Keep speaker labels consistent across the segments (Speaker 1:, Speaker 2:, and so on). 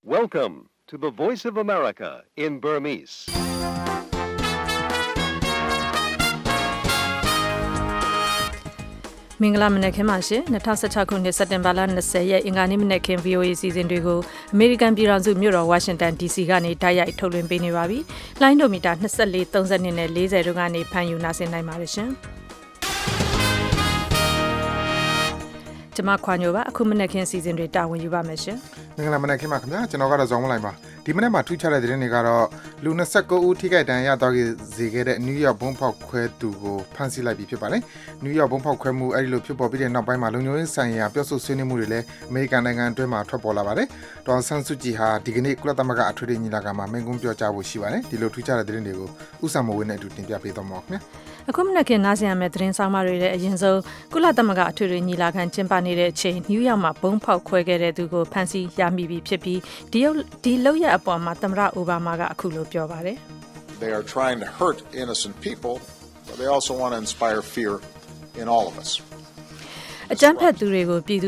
Speaker 1: Welcome to the Voice of America in Burmese.
Speaker 2: ။မင်္ဂလာမနက်ခင်းပါရှင်2016ခုနှစ်စက်တင်ဘာလ20ရက်အင်္ဂါနေ့မနက်ခင်း VOA စီစဉ်တွေကိုအမေရိကန်ပြည်ထောင်စုမြို့တော်ဝါရှင်တန် DC ကနေတိုက်ရိုက်ထုတ်လွှင့်ပေးနေပါပြီ။လိုင်းဒိုမီတာ24 32နဲ့40တို့ကနေဖန်ယူနာဆင်နိုင်ပါတယ်ရှင်။ကျွန်မခွာညိုပါအခုမနက်ခင်းစီစဉ်တွေတာဝန်ယူပါမယ်ရှင်
Speaker 3: ။မင်္ဂလာမနက်ခင်းပါခင်ဗျာကျွန်တော်ကတော့ဇောင်းမလိုက်ပါဒီမနေ့မှာထူးခြားတဲ့သတင်းတွေကတော့လူ29ဦးထိခိုက်ဒဏ်ရာရသွားစေခဲ့တဲ့နယူးယောက်ဘုံဖောက်ခွဲသူကိုဖမ်းဆီးလိုက်ပြီဖြစ်ပါတယ်နယူးယောက်ဘုံဖောက်ခွဲမှုအဲ့ဒီလိုဖြစ်ပေါ်ပြီးတဲ့နောက်ပိုင်းမှာလုံခြုံရေးဆိုင်ရာပြောဆိုဆွေးနွေးမှုတွေလည်းအမေရိကန်နိုင်ငံအတွင်းမှာထွက်ပေါ်လာပါတယ်ဒေါ်ဆန်းစုကြည်ဟာဒီကနေ့ကုလသမဂ္ဂအထွေထွေညီလာခံမှာမိန့်ခွန်းပြောကြားဖို့ရှိပါတယ်ဒီလိုထူးခြားတဲ့သတင်းတွေကိုဥစ္စာမဝင်းနဲ့အတူတင်ပြပေးသွားမှာခင်ဗျာ
Speaker 2: အခုမနက်ခင်းနားဆင်ရမယ့်သတင်းဆောင်မတွေရဲ့အရင်ဆုံးကုလသမဂ္ဂအထွေထွေညီလာခံကျင်းပနေတဲ့အချိန်နယူးယောက်မှာဘုံဖောက်ခွဲခဲ့တဲ့သူကိုဖမ်းဆီးရမိပြီဖြစ်ပြီးဒီလောက်ရအပေါ်မှာသမ္မတအိုဘားမားကအခုလိုပြောပါတယ်
Speaker 4: They are trying to hurt innocent people, but they also want to inspire fear in all of us.
Speaker 2: အကြမ်းဖက်သူတွေကပြည်သူ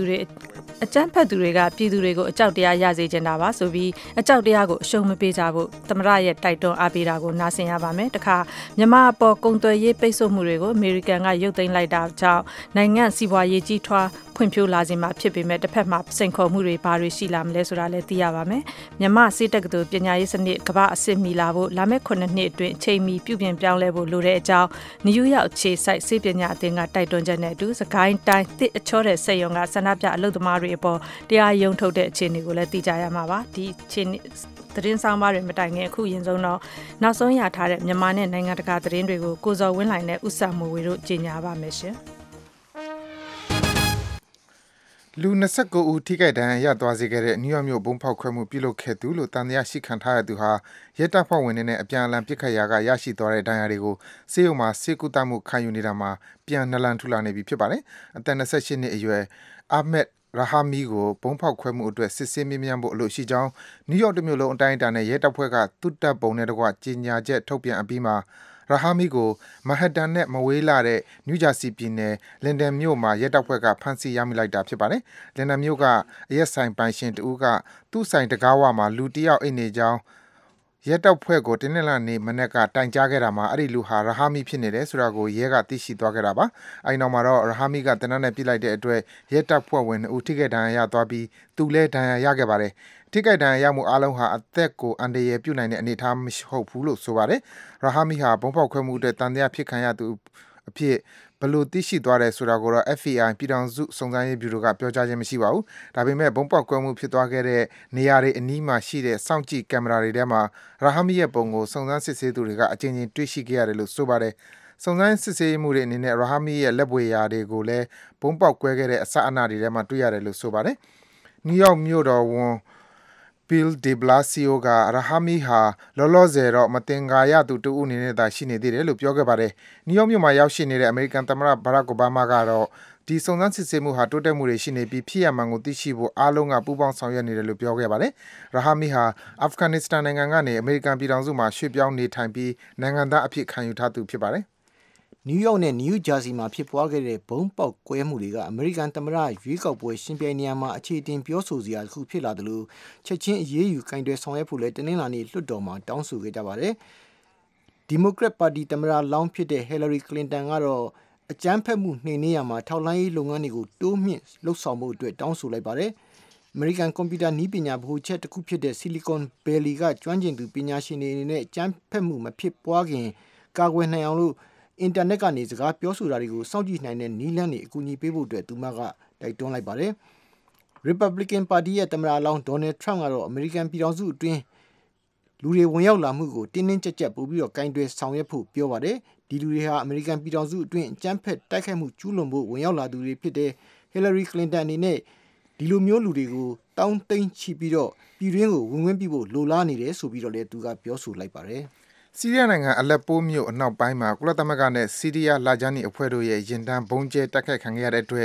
Speaker 2: တွေကိုအကြောက်တရားရစေချင်တာပါဆိုပြီးအကြောက်တရားကိုအရှုံးမပေးကြဖို့သမ္မတရဲ့တိုက်တွန်းအားပေးတာကိုနားဆင်ရပါမယ်တခါမြန်မာအပေါ်ကုန်သွယ်ရေးပိတ်ဆို့မှုတွေကိုအမေရိကန်ကရုပ်သိမ်းလိုက်တာကြောင့်နိုင်ငံစီးပွားရေးကြီးထွားဖွံ့ဖြိုးလာစေမှာဖြစ်ပေမဲ့တစ်ဖက်မှာစိန်ခေါ်မှုတွေဘာတွေရှိလာမလဲဆိုတာလည်းသိရပါမယ်မြန်မာစေတက္ကသိုလ်ပညာရေးစနစ်ကမ္ဘာအဆင့်မီလာဖို့လာမယ့်9နှစ်အတွင်းအချိန်မီပြုပြင်ပြောင်းလဲဖို့လိုတဲ့အကြောင်းနယူးယောက်ခြေစိုက်စေပညာအသင်းကတိုက်တွန်းချက်နဲ့အတူစကိုင်းတိုင်းတစ်အချောတဲ့စက်ရုံကဆန္ဒပြအလုပ်သမားတွေအပေါ်တရားရုံးထုတ်တဲ့အခြေအနေကိုလည်းသိကြရမှာပါဒီအခြေအနေသတင်းဆောင်မတွေမတိုင်ခင်အခုရင်ဆုံးတော့နောက်ဆုံးရထားတဲ့မြန်မာနဲ့နိုင်ငံတကာသတင်းတွေကိုကိုဇော်ဝင်းလှိုင်နဲ့ဥစ္စာမိုးဝေတို့ကြီးညာပါမယ်ရှင်
Speaker 3: လူ29ဦးထိခိုက်ဒဏ်ရာရသွားစေခဲ့တဲ့နယူးယောက်မြို့ဘုံဖောက်ခွဲမှုပြုလုပ်ခဲ့သူလို့တန်တရားရှိခံထားရသူဟာရဲတပ်ဖွဲ့ဝင်တွေနဲ့အပြန်အလှန်ပစ်ခတ်ရာကရရှိသွားတဲ့ဒဏ်ရာတွေကိုဆေးရုံမှာဆေးကုသမှုခံယူနေတာမှာပြန်နှလန်ထူလာနေပြီဖြစ်ပါတယ်။အသက်28နှစ်အရွယ်အာမက်ရာဟာမီကိုဘုံဖောက်ခွဲမှုအတွက်စစ်ဆေးမြင်ဖို့အလို့ရှိကြောင်းနယူးယောက်တမြို့လုံးအတိုင်းအတာနဲ့ရဲတပ်ဖွဲ့ကသူ့တပ်ပုံနဲ့တကွကြေညာချက်ထုတ်ပြန်အပြီးမှာရာဟာမီကိုမဟတ်တန်နဲ့မဝေးလာတဲ့နယူးဂျာစီပြည်နယ်လင်ဒန်မြို့မှာရဲတပ်ဖွဲ့ကဖမ်းဆီးရမိလိုက်တာဖြစ်ပါတယ်။လင်ဒန်မြို့ကအရက်ဆိုင်ပိုင်ရှင်တဦးကသူ့ဆိုင်တကားဝမှာလူတစ်ယောက်အိတ်နေကြောင်းရဲတပ်ဖွဲ့ကိုတင်းနှက်လာနေမနေ့ကတိုင်ကြားခဲ့တာမှာအဲ့ဒီလူဟာရာဟာမီဖြစ်နေတယ်ဆိုတာကိုရဲကသိရှိသွားခဲ့တာပါ။အဲဒီနောက်မှာတော့ရာဟာမီကတနက်နဲ့ပြစ်လိုက်တဲ့အတွက်ရဲတပ်ဖွဲ့ဝင်2ဦးထိခိုက်ဒဏ်ရာရသွားပြီးသူလည်းဒဏ်ရာရခဲ့ပါတယ်။ထိခိုက်ဒဏ်ရာရမှုအလုံးဟာအသက်ကိုအန္တရာယ်ပြုနိုင်တဲ့အနေအထားမဟုတ်ဘူးလို့ဆိုပါတယ်။ရာဟာမီဟာဘုံဖောက်ခွဲမှုအတွက်တန်တရားဖြစ်ခံရသူအဖြစ်ဘလို့သိရှိသွားတယ်ဆိုတာကိုတော့ FBI ပြည်ထောင်စုစုံစမ်းရေးဗျူရိုကပြောကြားခြင်းမရှိပါဘူး။ဒါပေမဲ့ဘုံပေါက်ကွဲမှုဖြစ်သွားခဲ့တဲ့နေရာတွေအနီးမှာရှိတဲ့စောင့်ကြည့်ကင်မရာတွေထဲမှာရာဟာမီရဲ့ပုံကိုစုံစမ်းစစ်ဆေးသူတွေကအကြိမ်ကြိမ်တွေ့ရှိခဲ့ရတယ်လို့ဆိုပါတယ်။စုံစမ်းစစ်ဆေးမှုတွေအနေနဲ့ရာဟာမီရဲ့လက်ပွေရာတွေကိုလည်းဘုံပေါက်ကွဲခဲ့တဲ့အစအနတွေထဲမှာတွေ့ရတယ်လို့ဆိုပါတယ်။နယူးယောက်မြို့တော်ဝန်Bill de Blasio ကရာဟာမီဟာလောလောဆယ်တော့မတင်ကာရသူတူဦးအနေနဲ့သာရှိနေသေးတယ်လို့ပြောခဲ့ပါတယ်။နယူးယောက်မြို့မှာရောက်ရှိနေတဲ့အမေရိကန်သမ္မတဘရက်အိုဘားမားကတော့ဒီစုံစမ်းစစ်ဆေးမှုဟာတိုးတက်မှုတွေရှိနေပြီးဖြစ်ရမှန်ကိုသိရှိဖို့အားလုံးကပူးပေါင်းဆောင်ရွက်နေတယ်လို့ပြောခဲ့ပါတယ်။ရာဟာမီဟာအာဖဂန်နစ္စတန်နိုင်ငံကနေအမေရိကန်ပြည်ထောင်စုမှာရွှေ့ပြောင်းနေထိုင်ပြီးနိုင်ငံသားအဖြစ်ခံယူထားသူဖြစ်ပါတယ်။
Speaker 5: နယူးယောက်နဲ့နယူးဂျာစီမှာဖြစ်ပွားခဲ့တဲ့ဘုံပေါက်ကွဲမှုတွေကအမေရိကန်သမ္မတရွေးကောက်ပွဲရှင်ပြိုင်နေရာမှာအခြေတင်ပြောဆိုစရာတစ်ခုဖြစ်လာတယ်လို့ချက်ချင်းအရေးယူကင်တွယ်ဆောင်ရွက်ဖို့လည်းတင်းနှင်းလာနေလွှတ်တော်မှာတောင်းဆိုခဲ့ကြပါတယ်။ဒီမိုကရက်ပါတီသမ္မတလောင်းဖြစ်တဲ့ဟီလာရီကလင်တန်ကတော့အကြမ်းဖက်မှုနှိမ်နင်းရမှာထောက်လှမ်းရေးလုပ်ငန်းတွေကိုတိုးမြင့်လှုပ်ဆောင်ဖို့အတွက်တောင်းဆိုလိုက်ပါတယ်။ အမေရိကန်ကွန်ပျူတာနည်းပညာဗဟိုချက်တစ်ခုဖြစ်တဲ့ Silicon Valley ကကျွမ်းကျင်သူပညာရှင်တွေအနေနဲ့အကြမ်းဖက်မှုမဖြစ်ပွားခင်ကာကွယ်နိုင်အောင်လို့အင်တာနက်ကနေစကားပြောဆိုတာတွေကိုစောင့်ကြည့်နိုင်တဲ့နည်းလမ်းတွေအကူအညီပေးဖို့အတွက်သူမကတိုက်တွန်းလိုက်ပါတယ်။ Republican Party ရဲ့သမ္မတလောင်း Donald Trump ကတော့အမေရိကန်ပြည်ထောင်စုအတွင်းလူတွေဝင်ရောက်လာမှုကိုတင်းတင်းကြပ်ကြပ်ပို့ပြီးတော့ကင်တွယ်ဆောင်ရွက်ဖို့ပြောပါတယ်။ဒီလူတွေဟာအမေရိကန်ပြည်ထောင်စုအတွင်းအကြမ်းဖက်တိုက်ခိုက်မှုကျူးလွန်ဖို့ဝင်ရောက်လာသူတွေဖြစ်တဲ့ Hillary Clinton အနေနဲ့ဒီလိုမျိုးလူတွေကိုတောင်းတိန်ချပြီးတော့ပြည်တွင်းကိုဝင်ပြီးဖို့လိုလားနေတယ်ဆိုပြီးတော့လည်းသူကပြောဆိုလိုက်ပါတယ်။
Speaker 3: ဆီးရီးယားနိုင်ငံအလက်ပိုမြို့အနောက်ပိုင်းမှာကုလသမဂ္ဂနဲ့ဆီးရီးယားလာဂျာနီအဖွဲ့တို့ရဲ့ရင်တန်းဘုံကျဲတိုက်ခိုက်ခံခဲ့ရတဲ့အတွက်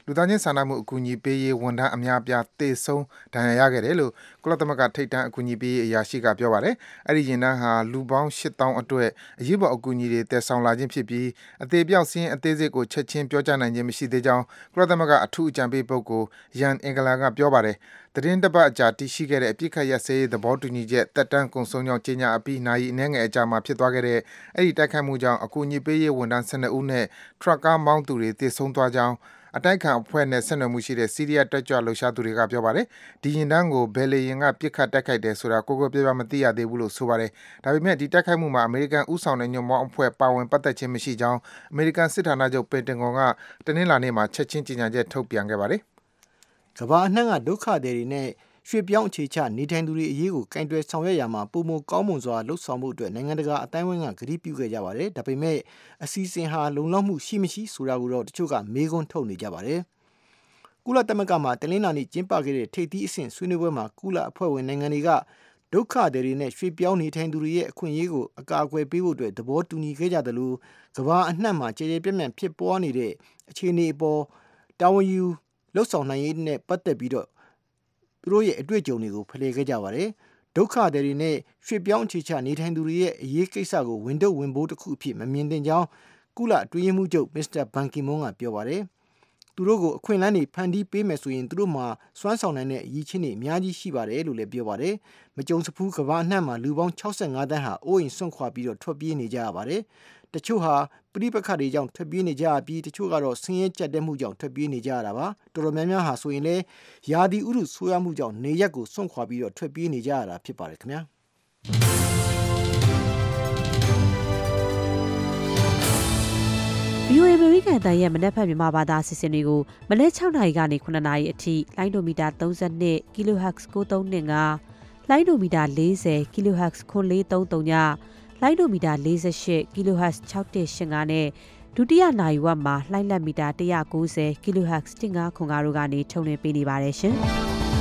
Speaker 3: လူသားချင်းစာနာမှုအကူအညီပေးရေးဝန်ထမ်းအများအပြားသေဆုံးဒဏ်ရာရခဲ့တယ်လို့ကုလသမဂ္ဂထိပ်တန်းအကူအညီပေးရေးအရာရှိကပြောပါတယ်။အဲဒီယာဉ်တန်းဟာလူပေါင်း8000အတွက်အရေးပေါ်အကူအညီတွေတည်ဆောင်လာခြင်းဖြစ်ပြီးအသေးပြောက်စင်းအသေးစိတ်ကိုချက်ချင်းပြောကြားနိုင်ခြင်းမရှိသေးကြောင်းကုလသမဂ္ဂအထူးအကြံပေးပုဂ္ဂိုလ်ယန်အင်ဂလာကပြောပါတယ်။သတင်းတစ်ပတ်အကြာတည်ရှိခဲ့တဲ့အပြစ်ခတ်ရစေးသဘောတူညီချက်တက်တန်းကုန်ဆုံးကြောင်းကြေညာအပြီးနာရီအနည်းငယ်အကြာမှာဖြစ်သွားခဲ့တဲ့အဲဒီတိုက်ခိုက်မှုကြောင့်အကူအညီပေးရေးဝန်ထမ်း12ဦးနဲ့ထရပ်ကားမောင်းသူတွေသေဆုံးသွားကြောင်းအတိုက်ခံအဖွဲ့နဲ့ဆက်နွယ်မှုရှိတဲ့စီးရီးယားတက်ကြွလှုပ်ရှားသူတွေကပြောပါတယ်။ဒီရင်တန်းကိုဘယ်လေရင်ကပြစ်ခတ်တိုက်ခိုက်တယ်ဆိုတာကိုကိုပြပြမသိရသေးဘူးလို့ဆိုပါတယ်။ဒါပေမဲ့ဒီတိုက်ခိုက်မှုမှာအမေရိကန်ဥဆောင်တဲ့ညွန့်ပေါင်းအဖွဲ့ပါဝင်ပတ်သက်ခြင်းမရှိကြောင်းအမေရိကန်စစ်ဌာနချုပ်ပင်တဂွန်ကတနင်္လာနေ့မှာချက်ချင်းကြေညာချက်ထုတ်ပြန်ခဲ့ပါတယ်
Speaker 5: ။ကမ္ဘာအနှံ့ကဒုက္ခသည်တွေနဲ့ရွှေ့ပြောင်းအခြေချနေထိုင်သူတွေအရေးကိုကင်တွယ်ဆောင်ရွက်ရမှာပုံမကောင်းမွန်စွာလှုပ်ဆောင်မှုအတွက်နိုင်ငံတကာအတိုင်းအဝန်းကဂရုပြုခဲ့ကြပါတယ်။ဒါပေမဲ့အစီအစဉ်ဟာလုံလောက်မှုရှိမရှိဆိုတာကိုတော့တချို့ကမေးခွန်းထုတ်နေကြပါတယ်။ကုလသမဂ္ဂမှာတနင်္လာနေ့ကျင်းပခဲ့တဲ့ထိပ်သီးအဆင့်ဆွေးနွေးပွဲမှာကုလအဖွဲ့ဝင်နိုင်ငံတွေကဒုက္ခသည်တွေနဲ့ရွှေ့ပြောင်းနေထိုင်သူတွေရဲ့အခွင့်အရေးကိုအကာအကွယ်ပေးဖို့အတွက်သဘောတူညီခဲ့ကြတယ်လို့ကမ္ဘာအနှံ့မှာကြေကြေပြန့်ပြန့်ဖြစ်ပေါ်နေတဲ့အခြေအနေအပေါ်တာဝန်ယူလှုပ်ဆောင်နိုင်ရေးနဲ့ပတ်သက်ပြီးတော့သူတို့ရဲ့အတွေ့အကြုံတွေကိုဖလှယ်ခဲ့ကြပါတယ်။ဒုက္ခသည်တွေနဲ့ရွှေ့ပြောင်းအခြေချနေထိုင်သူတွေရဲ့အရေးကိစ္စကိုဝန်ထုတ်ဝန်ပိုးတစ်ခုအဖြစ်မမြင်သင့်ကြောင်းကုလအတွင်းရေးမှူးချုပ်မစ္စတာဘန်ကီမွန်းကပြောပါတယ်။သူတို့ကိုအခွင့်အလမ်းတွေဖန်တီးပေးမယ်ဆိုရင်သူတို့မှာစွမ်းဆောင်နိုင်တဲ့အရည်ချင်းတွေအများကြီးရှိပါတယ်လို့လည်းပြောပါတယ်။မကြုံစဖူးကမ္ဘာအနှံ့မှာလူပေါင်း65သန်းဟာအိုးအိမ်စွန့်ခွာပြီးတော့ထွက်ပြေးနေကြရပါတယ်။တချို့ဟာပြိပခါတွေကြောင့်ထွက်ပြေးနေကြရပြီးတချို့ကတော့ဆင်းရဲကြက်တဲမှုကြောင့်ထွက်ပြေးနေကြရတာပါတော်တော်များများဟာဆိုရင်လည်းယာဒီဥရုဆိုးရမှုကြောင့်နေရက်ကိုစွန့်ခွာပြီးတော့ထွက်ပြေးနေကြရတာဖြစ်ပါတယ်ခင်ဗျာ
Speaker 6: VOA အမေရိကန်တန်ရဲ့မနက်ဖက်မြန်မာဘာသာအစီအစဉ်တွေကိုမနေ့6နာရီကနေ9နာရီအထိလိုင်းဒိုမီတာ32 kHz 9325လိုင်းဒိုမီတာ40 kHz 9433ညလိုင်းဒိုမီတာ48 kHz 6185နဲ့ဒုတိယနာရီဝက်မှာလှိုင်းလက်မီတာ190 kHz 1505တို့ကနေထုတ်လွှင့်ပေးနေပါတယ်ရှင်။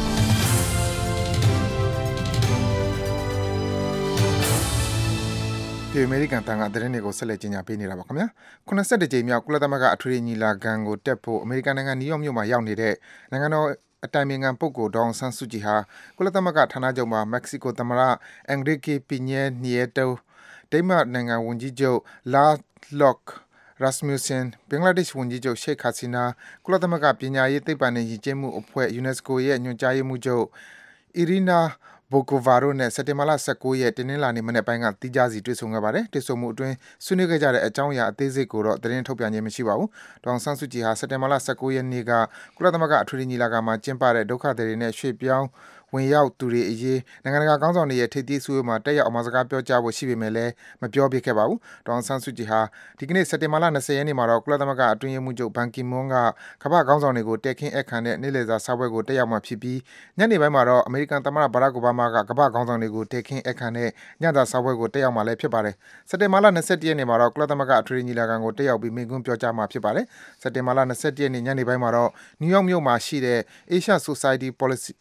Speaker 3: ဒီအမေရိကန်တန်ကသတင်းတွေကိုဆက်လက်ကြီးညာပေးနေတာပါခင်ဗျာ82ကြိမ်မြောက်ကုလသမဂ္ဂအထွေထွေညီလာခံကိုတက်ဖို့အမေရိကန်နိုင်ငံနယူးယောက်မြို့မှာရောက်နေတဲ့နိုင်ငံတော်အတိုင်ပင်ခံပုဂ္ဂိုလ်ဒေါအောင်ဆန်းစုကြည်ဟာကုလသမဂ္ဂဌာနချုပ်မှာမက္ကဆီကိုသမ္မတအင်ဂရိကေပီညဲနီယက်တိုဒိန်းမတ်နိုင်ငံဝန်ကြီးချုပ်လာလော့ရာစမူဆန်ဘင်္ဂလားဒေ့ရှ်ဝန်ကြီးချုပ်ရှိတ်ဟာစီနာကုလသမဂ္ဂပညာရေးသိပ္ပံနဲ့ယဉ်ကျေးမှုအဖွဲ့ UNESCO ရဲ့ညွှန်ကြားရေးမှူးချုပ်အီရီနာဘိုကိုဗာရိုနဲ့စက်တင်ဘာလ19ရက်တင်းနှင်းလာနေမနေ့ပိုင်းကတီးခြားစီတွေ့ဆုံခဲ့ပါတယ်တွေ့ဆုံမှုအတွင်းဆွေးနွေးခဲ့ကြတဲ့အကြောင်းအရာအသေးစိတ်ကိုတော့သတင်းထုတ်ပြန်ခြင်းမရှိပါဘူးဒေါအောင်ဆန်းစုကြည်ဟာစက်တင်ဘာလ19ရက်နေ့ကကုလသမဂ္ဂအထွေထွေညီလာခံမှာကျင်းပတဲ့ဒုက္ခသည်တွေနဲ့ရွှေ့ပြောင်းဝင်ရောက်သူတွေအရေးနိုင်ငံတကာခေါင်းဆောင်တွေရဲ့ထိပ်သီးဆွေးနွေးမှာတက်ရောက်အမှာစကားပြောကြားဖို့ရှိပေမဲ့လည်းမပြောပြခဲ့ပါဘူးဒေါအောင်ဆန်းစုကြည်ဟာဒီကနေ့စက်တင်ဘာလ20ရက်နေ့မှာတော့ကုလသမဂ္ဂအတွင်းရေးမှူးချုပ်ဘန်ကီမွန်းကကမ္ဘာခေါင်းဆောင်တွေကိုတက်ခင်းအခမ်းတဲ့နေ့လည်စာစားပွဲကိုတက်ရောက်မှာဖြစ်ပြီးညနေပိုင်းမှာတော့အမေရိကန်သမ္မတဘရက်အိုဘားမားကကမ္ဘာခေါင်းဆောင်တွေကိုတက်ခင်းအခမ်းတဲ့ညစာစားပွဲကိုတက်ရောက်မှာလည်းဖြစ်ပါတယ်စက်တင်ဘာလ21ရက်နေ့မှာတော့ကုလသမဂ္ဂအထွေထွေညီလာခံကိုတက်ရောက်ပြီးမိန့်ခွန်းပြောကြားမှာဖြစ်ပါတယ်စက်တင်ဘာလ21ရက်နေ့ညနေပိုင်းမှာတော့နယူးယောက်မြို့မှာရှိတဲ့ Asia Society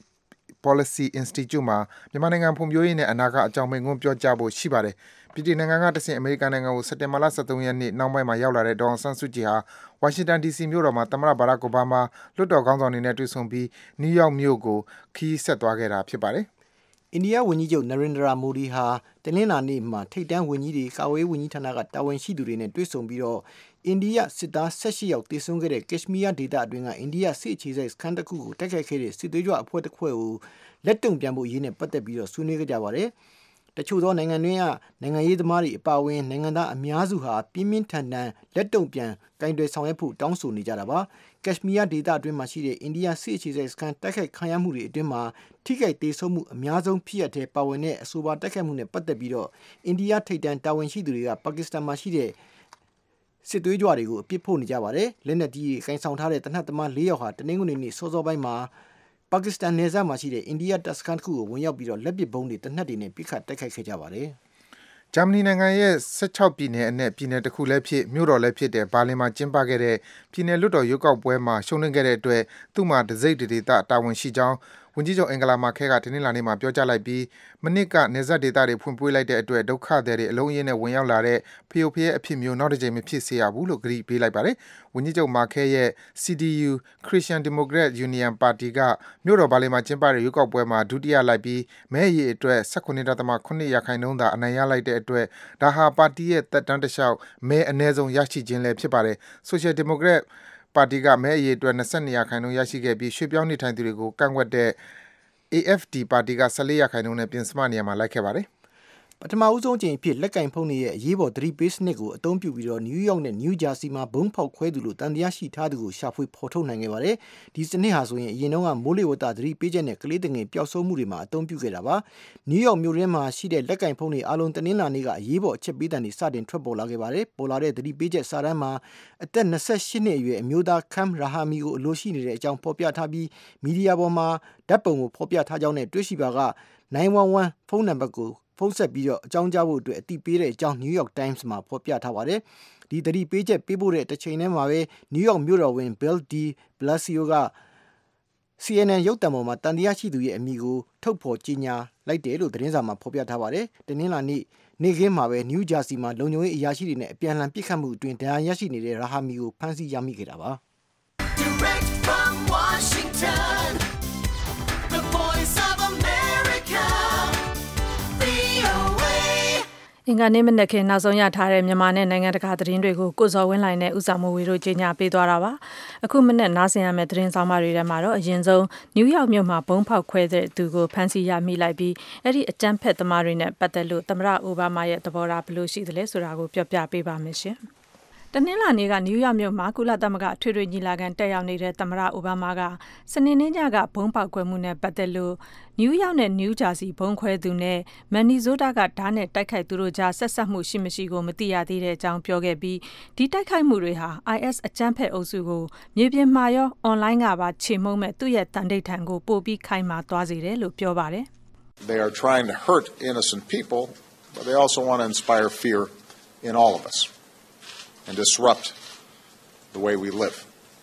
Speaker 3: Policy Institute မှာမြန်မာနိုင်ငံဖွံ့ဖြိုးရေးနဲ့အနာဂတ်အကြောင်းမိန့်ခွန်းပြောကြားဖို့ရှိပါတယ်။ပြည်ထောင်နိုင်ငံကတဆင့်အမေရိကန်နိုင်ငံကိုစက်တင်ဘာလ23ရက်နေ့နောက်ပိုင်းမှာရောက်လာတဲ့ဒေါအောင်ဆန်းစုကြည်ဟာဝါရှင်တန် DC မြို့တော်မှာသမ္မတဘရက်အိုဘားမားလွှတ်တော်ခေါင်းဆောင်တွေနဲ့တွေ့ဆုံပြီးနယူးယောက်မြို့ကိုခီးဆက်သွားခဲ့တာဖြစ်ပါတယ်
Speaker 5: ။အိန္ဒိယဝန်ကြီးချုပ်နရင်ဒရာမိုဒီဟာတနင်္လာနေ့မှာထိပ်တန်းဝန်ကြီးတွေကာကွယ်ရေးဝန်ကြီးဌာနကတာဝန်ရှိသူတွေနဲ့တွေ့ဆုံပြီးတော့အိန္ဒိယစစ်သား18ယောက်တေဆုံးခဲ့တဲ့ကက်ရှ်မီးယားဒေသအတွင်းကအိန္ဒိယစစ်အခြေစိုက်စခန်းတစ်ခုကိုတိုက်ခိုက်ခဲ့တဲ့စစ်သွေးကြွအဖွဲ့တစ်ဖွဲ့ကိုလက်တုံပြန်ဖို့အရေးနဲ့ပတ်သက်ပြီးတော့ဆွေးနွေးကြပါတယ်။တချို့သောနိုင်ငံတွေကနိုင်ငံရေးသမားတွေအပါအဝင်နိုင်ငံသားအများစုဟာပြင်းပြင်းထန်ထန်လက်တုံပြန်ကင်တွယ်ဆောင်ရွက်ဖို့တောင်းဆိုနေကြတာပါ။ကက်ရှ်မီးယားဒေသအတွင်းမှာရှိတဲ့အိန္ဒိယစစ်အခြေစိုက်စခန်းတိုက်ခိုက်ခံရမှုတွေအတွင်းမှာထိခိုက်ဒေဆုံးမှုအများဆုံးဖြစ်ရတဲ့ပါဝင်တဲ့အဆိုပါတိုက်ခိုက်မှုနဲ့ပတ်သက်ပြီးတော့အိန္ဒိယထိပ်တန်းတာဝန်ရှိသူတွေကပါကစ္စတန်မှာရှိတဲ့စစ်သွေးကြွတွေကိုအပြစ်ဖို့နေကြပါတယ်။လက်နက်ကြီးကိုင်ဆောင်ထားတဲ့တနက်သမား4ယောက်ဟာတနင်္ဂနွေနေ့စောစောပိုင်းမှာပါကစ္စတန်နယ်စပ်မှာရှိတဲ့အိန္ဒိယတပ်စခန်းတစ်ခုကိုဝင်ရောက်ပြီးတော့လက်ပစ်ဗုံးတွေတနက်တွေနဲ့ပစ်ခတ်တိုက်ခိုက်ခဲ့ကြပါတယ်
Speaker 3: ။ဂျာမနီနိုင်ငံရဲ့16ပြည်နယ်အနက်ပြည်နယ်တစ်ခုလည်းဖြစ်မြို့တော်လည်းဖြစ်တဲ့ဘာလင်မှာကျင်းပခဲ့တဲ့ပြည်နယ်လွှတ်တော်ရွေးကောက်ပွဲမှာရှုံးနိမ့်ခဲ့တဲ့အတွက်သူ့မှာတစိမ့်တဒေသတာဝန်ရှိကြောင်းဝဝန်ကြီးချုပ်အင်္ဂလာမာခဲကတနင်္လာနေ့မှာပြောကြားလိုက်ပြီးမနစ်ကနေဇက်ဒေတာတွေဖွင့်ပွေးလိုက်တဲ့အတွက်ဒုက္ခသည်တွေအလုံးအင်းနဲ့ဝင်ရောက်လာတဲ့ဖျို့ဖျဲအဖြစ်မျိုးနောက်တစ်ကြိမ်မဖြစ်စေရဘူးလို့ကတိပေးလိုက်ပါတယ်။ဝန်ကြီးချုပ်မာခဲရဲ့ CDU Christian Democrat Union Party ကမြို့တော်ဘာလီမှာကျင်းပတဲ့ရွေးကောက်ပွဲမှာဒုတိယလိုက်ပြီးမဲရည်အတွက် 19.8% သာအနိုင်ရလိုက်တဲ့အတွက်ဒါဟာပါတီရဲ့သက်တမ်းတစ်လျှောက်မဲအနည်းဆုံးရရှိခြင်းလည်းဖြစ်ပါတယ်။ Social Democrat ပါတီကမဲအရေအတွက် 22% ရရှိခဲ့ပြီးရွှေ့ပြောင်းနေထိုင်သူတွေကိုကန့်ကွက်တဲ့ AFD ပါတီက 14% နဲ့ပြင်စမနေရာမှာလိုက်ခဲ့ပါတယ်
Speaker 5: ပထမဦးဆုံးအကြိမ်အဖြစ်လက်ကင်ဖုန်းရဲ့အရေးပေါ်သတိပေးစနစ်ကိုအသုံးပြုပြီးတော့နယူးယောက်နဲ့နယူးဂျာစီမှာဘုံဖောက်ခွဲသူလို့တန်တရားရှိထားသူကိုရှာဖွေဖော်ထုတ်နိုင်ခဲ့ပါတယ်။ဒီစနစ်ဟာဆိုရင်အရင်တုန်းကမိုးလေဝသသတိပေးချက်နဲ့ကလေးတငယ်ပျောက်ဆုံးမှုတွေမှာအသုံးပြုခဲ့တာပါ။နယူးယောက်မြို့ထဲမှာရှိတဲ့လက်ကင်ဖုန်းတွေအားလုံးတနင်္လာနေ့ကအရေးပေါ်အချက်ပေးတံတွေစတင်ထွက်ပေါ်လာခဲ့ပါတယ်။ပေါ်လာတဲ့သတိပေးချက်စာတမ်းမှာအသက်28နှစ်အရွယ်အမျိုးသားခမ်ရာဟာမီကိုအလိုရှိနေတဲ့အကြောင်းဖော်ပြထားပြီးမီဒီယာပေါ်မှာဓာတ်ပုံကိုဖော်ပြထားကြောင်းနဲ့တွေ့ရှိပါက911ဖုန်းနံပါတ်ကိုဖုန်းဆက်ပြီးတော့အကြောင်းကြားဖို့အတွက်အတိပေးတဲ့အကြောင်း New York Times မှာဖော်ပြထားပါတယ်။ဒီသတိပေးချက်ပေးဖို့တဲ့တစ်ချိန်တည်းမှာပဲ New York မြို့တော်ဝန် Bill de Blasio က CNN ရုပ်သံပေါ်မှာတန်တရားရှိသူရဲ့အမည်ကိုထုတ်ဖော်ကြေညာလိုက်တယ်လို့သတင်းစာမှာဖော်ပြထားပါတယ်။တနင်္လာနေ့နေ့ခင်းမှာပဲ New Jersey မှာလုံခြုံရေးအရာရှိတွေနဲ့အပြန်အလှန်ပစ်ခတ်မှုအတွင်းဒဏ်ရာရရှိနေတဲ့ရာဟာမီကိုဖမ်းဆီးရမိခဲ့တာပါ။ Direct from Washington,
Speaker 2: the voice of America, VOA အင်္ဂါနေ့မနက်ခင်းနောက်ဆုံးရထားတဲ့မြန်မာနဲ့နိုင်ငံတကာသတင်းတွေကိုကိုဇော်ဝင်းလှိုင်နဲ့ဦးဆောင်မိုးဝေတို့ကြီးညာပေးသွားတာပါအခုမနက်နားဆင်ရမယ့်သတင်းဆောင်မတွေထဲမှာတော့အရင်ဆုံးနယူးယောက်မြို့မှာဘုံဖောက်ခွဲတဲ့သူကိုဖမ်းဆီးရမိလိုက်ပြီးအဲ့ဒီအကြမ်းဖက်သမားတွေနဲ့ပတ်သက်လို့သမ္မတအိုဘားမားရဲ့သဘောထားဘယ်လိုရှိသလဲဆိုတာကိုပြောပြပေးပါမယ်ရှင်တနင်္လာနေ့ကနယူးယောက်မြို့မှာကုလသမဂ္ဂထွေထွေညီလာခံတက်ရောက်နေတဲ့သမ္မတအိုဘားမားကစနေနေ့ညကဘုံပေါက်ကွဲမှုနဲ့ပတ်သက်လို့နယူးယောက်နဲ့နယူးဂျာစီဘုံခွဲသူနဲ့မန်နီဇိုးတားကဓာတ်နဲ့တိုက်ခိုက်သူတို့ကြားဆက်ဆက်မှုရှိမရှိကိုမသိရသေးတဲ့အကြောင်းပြောခဲ့ပြီးဒီတိုက်ခိုက်မှုတွေဟာ IS အကြမ်းဖက်အုပ်စုကိုမြေပြင်မှာရောအွန်လိုင်းကပါချေမှုန်းမဲ့သူ့ရဲ့တန်ဋိဌာန်ကိုပိုပြီးခိုင်မာသွားစေတယ်လို့ပြောပါတယ်
Speaker 4: They are trying to hurt innocent people, but they also want to inspire fear in all of us.and disrupt the way we live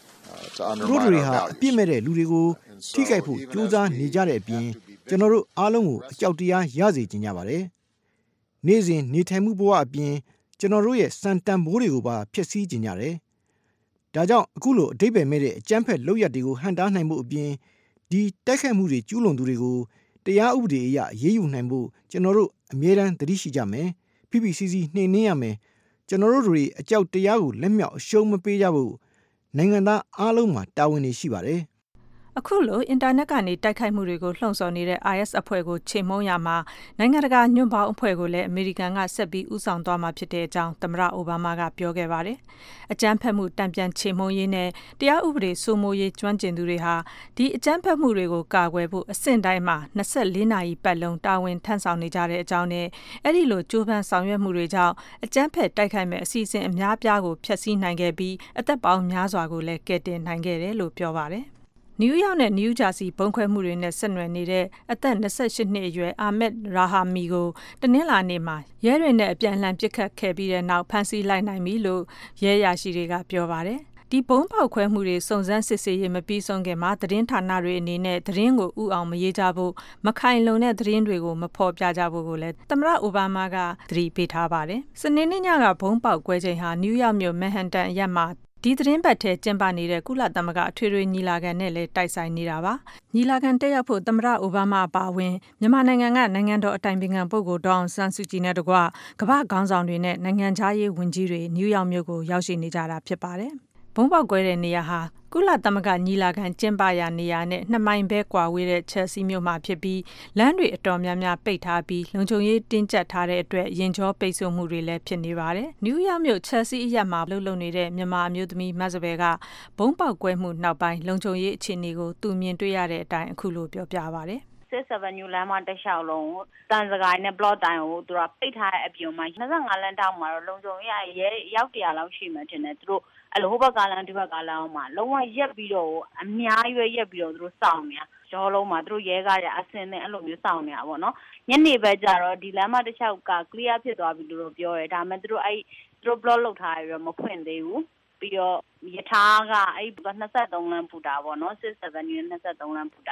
Speaker 4: to undermine our values
Speaker 5: အပြစ်မဲ့တဲ့လူတွေကိုထိခိုက်ဖို့ကြိုးစားနေကြတဲ့အပြင်ကျွန်တော်တို့အားလုံးကိုအကြောက်တရားရစေချင်ကြပါတယ်။နေ့စဉ်နေထိုင်မှုဘဝအပြင်ကျွန်တော်တို့ရဲ့စံတန်ဖိုးတွေကိုပါဖျက်ဆီးချင်ကြတယ်။ဒါကြောင့်အခုလိုအဓိပ္ပာယ်မဲ့တဲ့အကြမ်းဖက်လုပ်ရပ်တွေကိုဟန့်တားနိုင်ဖို့အပြင်ဒီတိုက်ခိုက်မှုတွေကျူးလွန်သူတွေကိုတရားဥပဒေအရအရေးယူနိုင်ဖို့ကျွန်တော်တို့အမြဲတမ်းသတိရှိကြမယ်။ဖိဖိစီးစီးနှိမ်နင်းရမယ်။ကျွန်တော်တို့တွေအကြောက်တရားကိုလက်မြောက်အရှုံးမပေးကြဘူးနိုင်ငံသားအားလုံးမှာတာဝန်ရှိပါတယ်
Speaker 2: အခုလိုအင်တာနက်ကနေတိုက်ခိုက်မှုတွေကိုလှုံ့ဆော်နေတဲ့ IS အဖွဲ့ကိုချေမှုန်းရမှာနိုင်ငံတကာညွန့်ပေါင်းအဖွဲ့ကိုလည်းအမေရိကန်ကဆက်ပြီးဦးဆောင်သွားမှာဖြစ်တဲ့အကြောင်းသမ္မတအိုဘားမားကပြောခဲ့ပါတယ်အကြမ်းဖက်မှုတံပြန်ချေမှုန်းရေးနဲ့တရားဥပဒေစိုးမိုးရေးကျွမ်းကျင်သူတွေဟာဒီအကြမ်းဖက်မှုတွေကိုကာကွယ်ဖို့အဆင့်တိုင်းမှာ24နာရီပတ်လုံးတာဝန်ထမ်းဆောင်နေကြတဲ့အကြောင်းနဲ့အဲ့ဒီလိုကြိုးပမ်းဆောင်ရွက်မှုတွေကြောင့်အကြမ်းဖက်တိုက်ခိုက်မဲ့အစီအစဉ်အများပြားကိုဖျက်ဆီးနိုင်ခဲ့ပြီးအသက်ပေါင်းများစွာကိုလည်းကယ်တင်နိုင်ခဲ့တယ်လို့ပြောပါတယ်နယူးယောက်နဲ့နယူးဂျာစီဘုံခွဲမှုတွေနဲ့ဆက်နွယ်နေတဲ့အသက်28နှစ်အရွယ်အာမက်ရာဟာမီကိုတနင်္လာနေ့မှာရဲတွေနဲ့အပြန်အလှန်ပစ်ခတ်ခဲ့ပြီးတဲ့နောက်ဖမ်းဆီးလိုက်နိုင်ပြီလို့ရဲရရှိတွေကပြောပါတယ်ဒီဘုံပေါက်ခွဲမှုတွေစုံစမ်းစစ်ဆေးရေးမပြီးဆုံးခင်မှာသတင်းဌာနတွေအနေနဲ့သတင်းကိုဥအောင်မရေးကြဖို့မခိုင်လုံတဲ့သတင်းတွေကိုမဖော်ပြကြဖို့ကိုလည်းသမ္မတအိုဘားမားကသတိပေးထားပါတယ်စနေနေ့ညကဘုံပေါက်ကွဲချိန်ဟာနယူးယောက်မြို့မန်ဟန်တန်အရပ်မှာဒီသတင်းပတ်ထဲကျင်းပနေတဲ့ကုလသမဂ္ဂအထွေထွေညီလာခံနဲ့လည်းတိုက်ဆိုင်နေတာပါညီလာခံတက်ရောက်ဖို့သမ္မတအိုဘားမားအပါအဝင်မြန်မာနိုင်ငံကနိုင်ငံတော်အတိုင်ပင်ခံပုဂ္ဂိုလ်ဒေါအောင်ဆန်းစုကြည်နဲ့တကွကမ္ဘာ့ခေါင်းဆောင်တွေနဲ့နိုင်ငံခြားရေးဝန်ကြီးတွေနယူးယောက်မြို့ကိုရောက်ရှိနေကြတာဖြစ်ပါတယ်ဘုံပေါက်ကွဲတဲ့နေရာဟာကုလသမဂ္ဂညီလာခံကျင်းပရာနေရာနဲ့2မိုင်ပဲကွာဝေးတဲ့ချက်စီမြို့မှာဖြစ်ပြီးလမ်းတွေအတော်များများပိတ်ထားပြီးလုံခြုံရေးတင်းကျပ်ထားတဲ့အတွက်ရင်ကျောပိတ်ဆို့မှုတွေလည်းဖြစ်နေပါတယ်။နယူးယောက်မြို့ချက်စီအရပ်မှာလှုပ်လုံနေတဲ့မြန်မာအမျိုးသမီးမတ်စပယ်ကဘုံပေါက်ကွဲမှုနောက်ပိုင်းလုံခြုံရေးအခြေအနေကိုသူမြင်တွေ့ရတဲ့အတိုင်းအခုလိုပြောပြပါဗျ။
Speaker 7: 6-7 လမ်းမတစ်လျှောက်လုံးတန်စကိုင်းနဲ့ block တိုင်းကိုသူကပိတ်ထားတဲ့အပြင်မှာ25လမ်းတောင်မှာတော့လုံခြုံရေးရဲရောက်100လောက်ရှိမှထင်တယ်သူတို့အဲ့လိုဟိုဘက်ကလမ်းဒီဘက်ကလမ်းမှာလုံးဝရက်ပြီးတော့အများကြီးရက်ပြီးတော့သူတို့စောင့်နေတာရောလုံးမှာသူတို့ရဲကားရအစင်းနဲ့အဲ့လိုမျိုးစောင့်နေတာပေါ့နော်ညနေဘက်ကျတော့ဒီလမ်းမတစ်လျှောက်က clear ဖြစ်သွားပြီလို့ပြောတယ်ဒါပေမဲ့သူတို့ block လုပ်ထားရတော့မဖွင့်သေးဘူးပြီးတော့ယထာကအဲ့23လမ်းပူတာပေါ့နော်6-7 23လမ်းပူတာ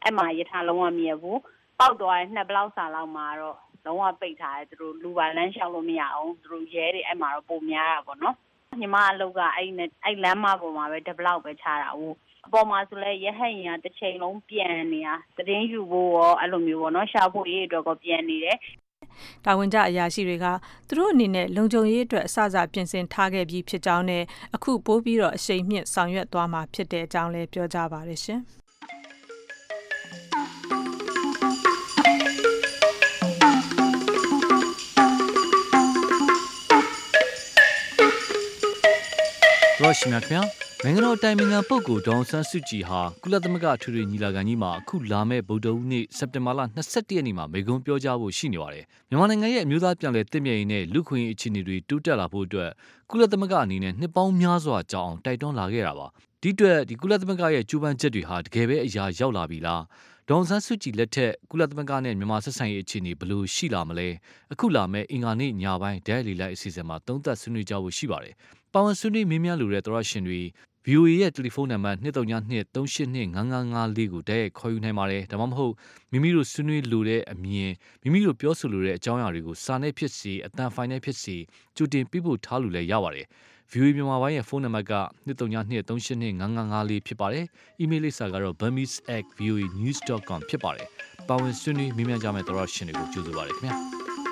Speaker 7: မှာရထားလုံးဝမြည်ဘူးပောက်သွားတဲ့2ဘလောက်စာလောက်မှာတော့လုံးဝပိတ်ထားတယ်သူတို့လူပါလမ်းလျှောက်လို့မရအောင်သူတို့ရဲတွေအဲ့မှာတော့ပုံများတာပေါ့နော်ညီမအလုပ်ကအဲ့လမ်းမပေါ်မှာပဲ1ဘလောက်ပဲချတာဟုတ်အပေါ်မှာဆိုလဲရဟတ်ရင်ကတစ်ချိန်လုံးပြန်နေတာသတင်းယူဖို့ရောအဲ့လိုမျိုးပေါ့နော်ရှာဖို့ရေးအတွက်ကိုပြန်နေတယ်
Speaker 2: တာဝန်ကျအရာရှိတွေကသူတို့အနေနဲ့လုံခြုံရေးအတွက်အစအစပြင်ဆင်ထားခဲ့ပြီးဖြစ်ကြောင်းနဲ့အခုပိုးပြီးတော့အရှိန်မြင့်ဆောင်ရွက်သွားမှာဖြစ်တဲ့အကြောင်းလည်းပြောကြပါတယ်ရှင်
Speaker 8: ရောရှိမြခင်နိုင်ငံတော်တိုင်ပင်ခံပုဂ္ဂိုလ်ဒေါအောင်ဆန်းစုကြည်ဟာကုလသမဂ္ဂထွေထွေညီလာခံကြီးမှာအခုလာမယ့်ဗုဒ္ဓဟူးနေ့စက်တင်ဘာလ22ရက်နေ့မှာမိန့်ခွန်းပြောကြားဖို့ရှိနေပါတယ်။မြန်မာနိုင်ငံရဲ့အမျိုးသားပြန်လည်တည်မြဲရေးနဲ့လူခွင့်ရေးအခြေအနေတွေတိုးတက်လာဖို့အတွက်ကုလသမဂ္ဂအနေနဲ့နှစ်ပေါင်းများစွာကြာအောင်တိုက်တွန်းလာခဲ့တာပါ။ဒီအတွက်ကုလသမဂ္ဂရဲ့ကြိုးပမ်းချက်တွေဟာတကယ်ပဲအရာရောက်လာပြီလား။ဒေါအောင်ဆန်းစုကြည်လက်ထက်ကုလသမဂ္ဂနဲ့မြန်မာဆက်ဆံရေးအခြေအနေဘယ်လိုရှိလာမလဲ။အခုလာမယ့်အင်္ဂါနေ့ညပိုင်းဒဲလီလိုက်အစီအစဉ်မှာသုံးသပ်ဆွေးနွေးကြဖို့ရှိပါတယ်။ပါဝင်ဆွေးနွေးမေးမြန်းလိုတဲ့သောရရှင်တွေVOA ရဲ့တယ်လီဖုန်းနံပါတ်2323825554ကိုတိုက်ရိုက်ခေါ်ယူနိုင်ပါတယ်ဒါမှမဟုတ်မိမိတို့ဆွေးနွေးလိုတဲ့အမြင်မိမိတို့ပြောဆိုလိုတဲ့အကြောင်းအရာတွေကိုစာနဲ့ဖြစ်စေအသံဖိုင်နဲ့ဖြစ်စေကြိုတင်ပြပို့ထားလို့လည်းရပါတယ် VOA မြန်မာပိုင်းရဲ့ဖုန်းနံပါတ်က2323825554ဖြစ်ပါတယ်အီးမေးလ်လိပ်စာကတော့ burmese@voanews.com ဖြစ်ပါတယ်ပါဝင်ဆွေးနွေးမေးမြန်းကြမယ့်သောရရှင်တွေကိုကြိုဆိုပါရစေခင်ဗျာ